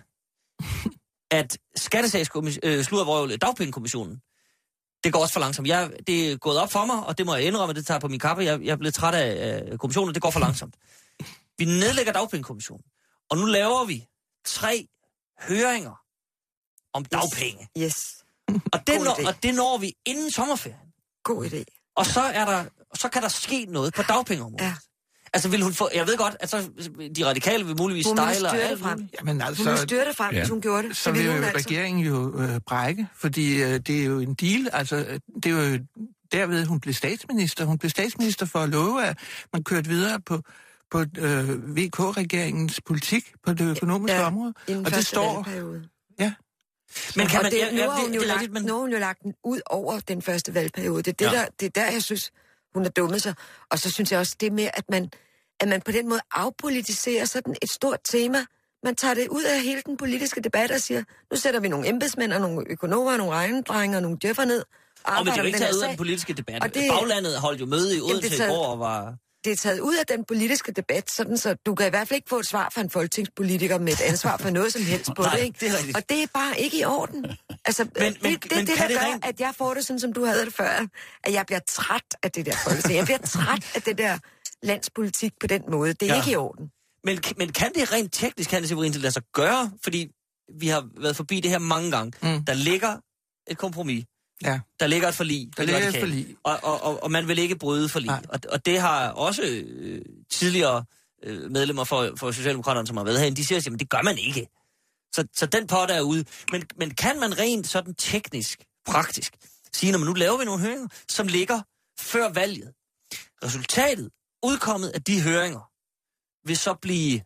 Speaker 5: at skattesagskommissionen, øh, sluddervrøvl, dagpengekommissionen, det går også for langsomt. Jeg, det er gået op for mig, og det må jeg indrømme, det tager på min kappe. Jeg, jeg er blevet træt af øh, kommissionen, det går for langsomt. Vi nedlægger dagpengekommissionen, og nu laver vi tre høringer om dagpenge.
Speaker 8: Yes.
Speaker 5: Og det, når, og det når vi inden sommerferien.
Speaker 8: God idé.
Speaker 5: Og så er der, så kan der ske noget på dagpengeområdet. Ja. Altså vil hun få, jeg ved godt, at så de radikale vil muligvis stejle.
Speaker 8: Hun vil styre det frem.
Speaker 7: Jamen, altså,
Speaker 8: hun vil styre det frem, ja. Hvis hun gjorde det.
Speaker 7: Så, så vil jo altså. Regeringen jo øh, brække, fordi øh, det er jo en deal. Altså, det er jo derved, hun blev statsminister. Hun blev statsminister for at love, at man kørte videre på, på øh, V K-regeringens politik på det økonomiske ja, område.
Speaker 8: Og det står...
Speaker 7: Ja.
Speaker 8: Men kan man, det, nu, har hun jo lagt, men... nu har hun jo lagt den ud over den første valgperiode. Det er, det, ja. der, det er der, jeg synes, hun er dummet sig. Og så synes jeg også, det med, at man, at man på den måde afpolitiserer sådan et stort tema. Man tager det ud af hele den politiske debat og siger, nu sætter vi nogle embedsmænd og nogle økonomer, nogle regnedrenge og nogle djøffer ned. Og,
Speaker 5: og men det er jo ikke taget ud af den politiske debat. Og det, Baglandet holdt jo møde i Odense i går og var...
Speaker 8: Det er taget ud af den politiske debat, sådan så du kan i hvert fald ikke få et svar fra en folketingspolitiker med et ansvar for noget som helst på
Speaker 5: Nej,
Speaker 8: det, ikke?
Speaker 5: Det er
Speaker 8: og det er bare ikke i orden. Altså, men, det, men, det, det, men det der det gør, rent... at jeg får det sådan, som du havde det før, at jeg bliver træt af det der folketing. Jeg bliver træt af det der landspolitik på den måde. Det er ja. ikke i orden.
Speaker 5: Men, men kan det rent teknisk, kan det simpelthen lade sig gøre? Fordi vi har været forbi det her mange gange. Mm. Der ligger et kompromis.
Speaker 7: Ja.
Speaker 5: Der ligger et forlig.
Speaker 7: Der ligger et forlig.
Speaker 5: Og, og, og, og man vil ikke bryde forlig. Og, og det har også øh, tidligere øh, medlemmer for, for Socialdemokraterne, som har været herinde, de siger, at det gør man ikke. Så, så den pot er ude. Men, men kan man rent sådan teknisk, praktisk, sige, når man nu laver vi nogle høringer, som ligger før valget. Resultatet, udkommet af de høringer, vil så blive...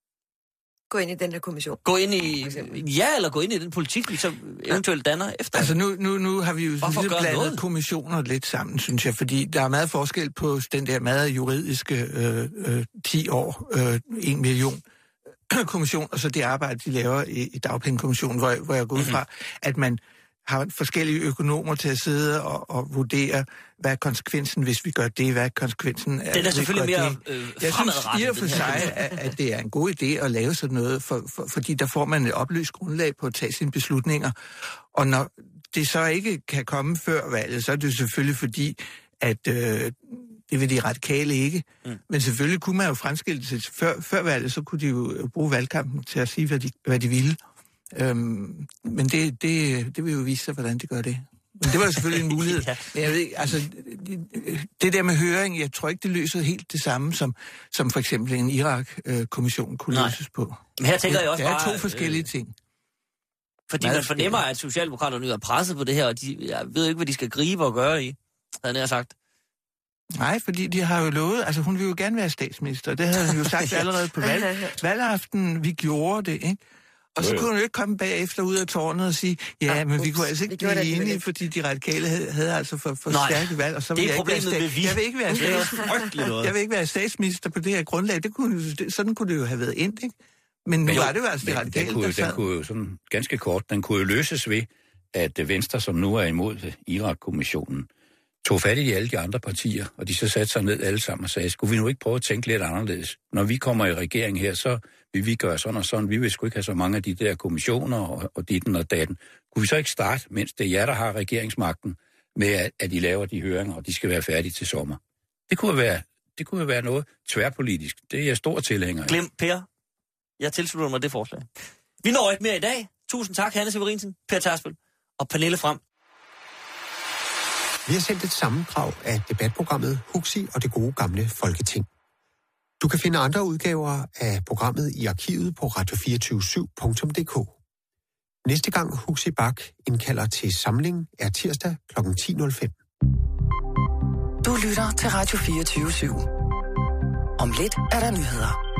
Speaker 8: Gå ind i den der kommission.
Speaker 5: Gå ind i... Ja, eller gå ind i den politik, vi så eventuelt danner efter.
Speaker 7: Altså nu, nu, nu har vi jo sådan blandet noget? kommissioner lidt sammen, synes jeg, fordi der er meget forskel på den der meget juridiske øh, øh, ti år, øh, en million kommission, og så det arbejde, de laver i, i dagpengekommissionen, hvor, hvor jeg går ud fra, mm-hmm. at man har forskellige økonomer til at sidde og, og vurdere, hvad er konsekvensen, hvis vi gør det, hvad er konsekvensen af...
Speaker 5: Den er selvfølgelig mere øh,
Speaker 7: Jeg synes i og for sig, at, at det er en god idé at lave sådan noget, for, for, fordi der får man et oplyst grundlag på at tage sine beslutninger. Og når det så ikke kan komme før valget, så er det selvfølgelig fordi, at øh, det vil de radikale ikke. Mm. Men selvfølgelig kunne man jo fremskille sig før, før valget, så kunne de jo bruge valgkampen til at sige, hvad de, hvad de ville. Øhm, men det, det, det vil jo vise sig, hvordan de gør det. Men det var jo selvfølgelig en mulighed. ja. Men jeg ved ikke, altså, det, det der med høring, jeg tror ikke, det løser helt det samme, som, som for eksempel en Irak-kommission kunne Nej. løses på.
Speaker 5: Men her tænker jeg også
Speaker 7: bare...
Speaker 5: Det
Speaker 7: er to forskellige øh, ting.
Speaker 5: Fordi man fornemmer, at Socialdemokraterne er presset på det her, og de jeg ved ikke, hvad de skal gribe og gøre i, havde jeg sagt.
Speaker 7: Nej, fordi de har jo lovet, altså hun vil jo gerne være statsminister, det havde hun jo sagt allerede på valg, valgaften, vi gjorde det, ikke? Og så kunne hun jo ikke komme bagefter ud af tårnet og sige, ja, ja men ups, vi kunne altså ikke blive enige, fordi de radikale havde, havde altså for, for stærke valg, og så vil jeg ikke være stats... Jeg vil ikke være stats... jeg vil ikke være statsminister på det her grundlag. Det kunne, det, sådan kunne det jo have været endt, ikke? Men nu men jo, var det jo altså de radikale,
Speaker 6: den kunne, der den kunne jo sådan ganske kort, den kunne jo løses ved, at Venstre, som nu er imod Irak-kommissionen, tog fat i alle de andre partier, og de så satte sig ned alle sammen og sagde, skulle vi nu ikke prøve at tænke lidt anderledes? Når vi kommer i regering her, så vil vi gøre sådan og sådan. Vi vil sgu ikke have så mange af de der kommissioner og, og ditten og datten. Kunne vi så ikke starte, mens det er jer, der har regeringsmagten, med at, at de laver de høringer, og de skal være færdige til sommer? Det kunne være, det kunne være noget tværpolitisk. Det er jeg stor tilhænger af.
Speaker 5: Glem, Per. Jeg tilslutter mig det forslag. Vi når ikke mere i dag. Tusind tak, Hanne Severinsen, Per Tærsbøl og Pernille Frahm.
Speaker 4: Vi har sendt et sammendrag af debatprogrammet Huxi og det gode gamle Folketing. Du kan finde andre udgaver af programmet i arkivet på radio to fire syv punktum d k. Næste gang Huxi Bach indkalder til samling er tirsdag klokken ti nul fem.
Speaker 3: Du lytter til Radio fireogtyve syv. Om lidt er der nyheder.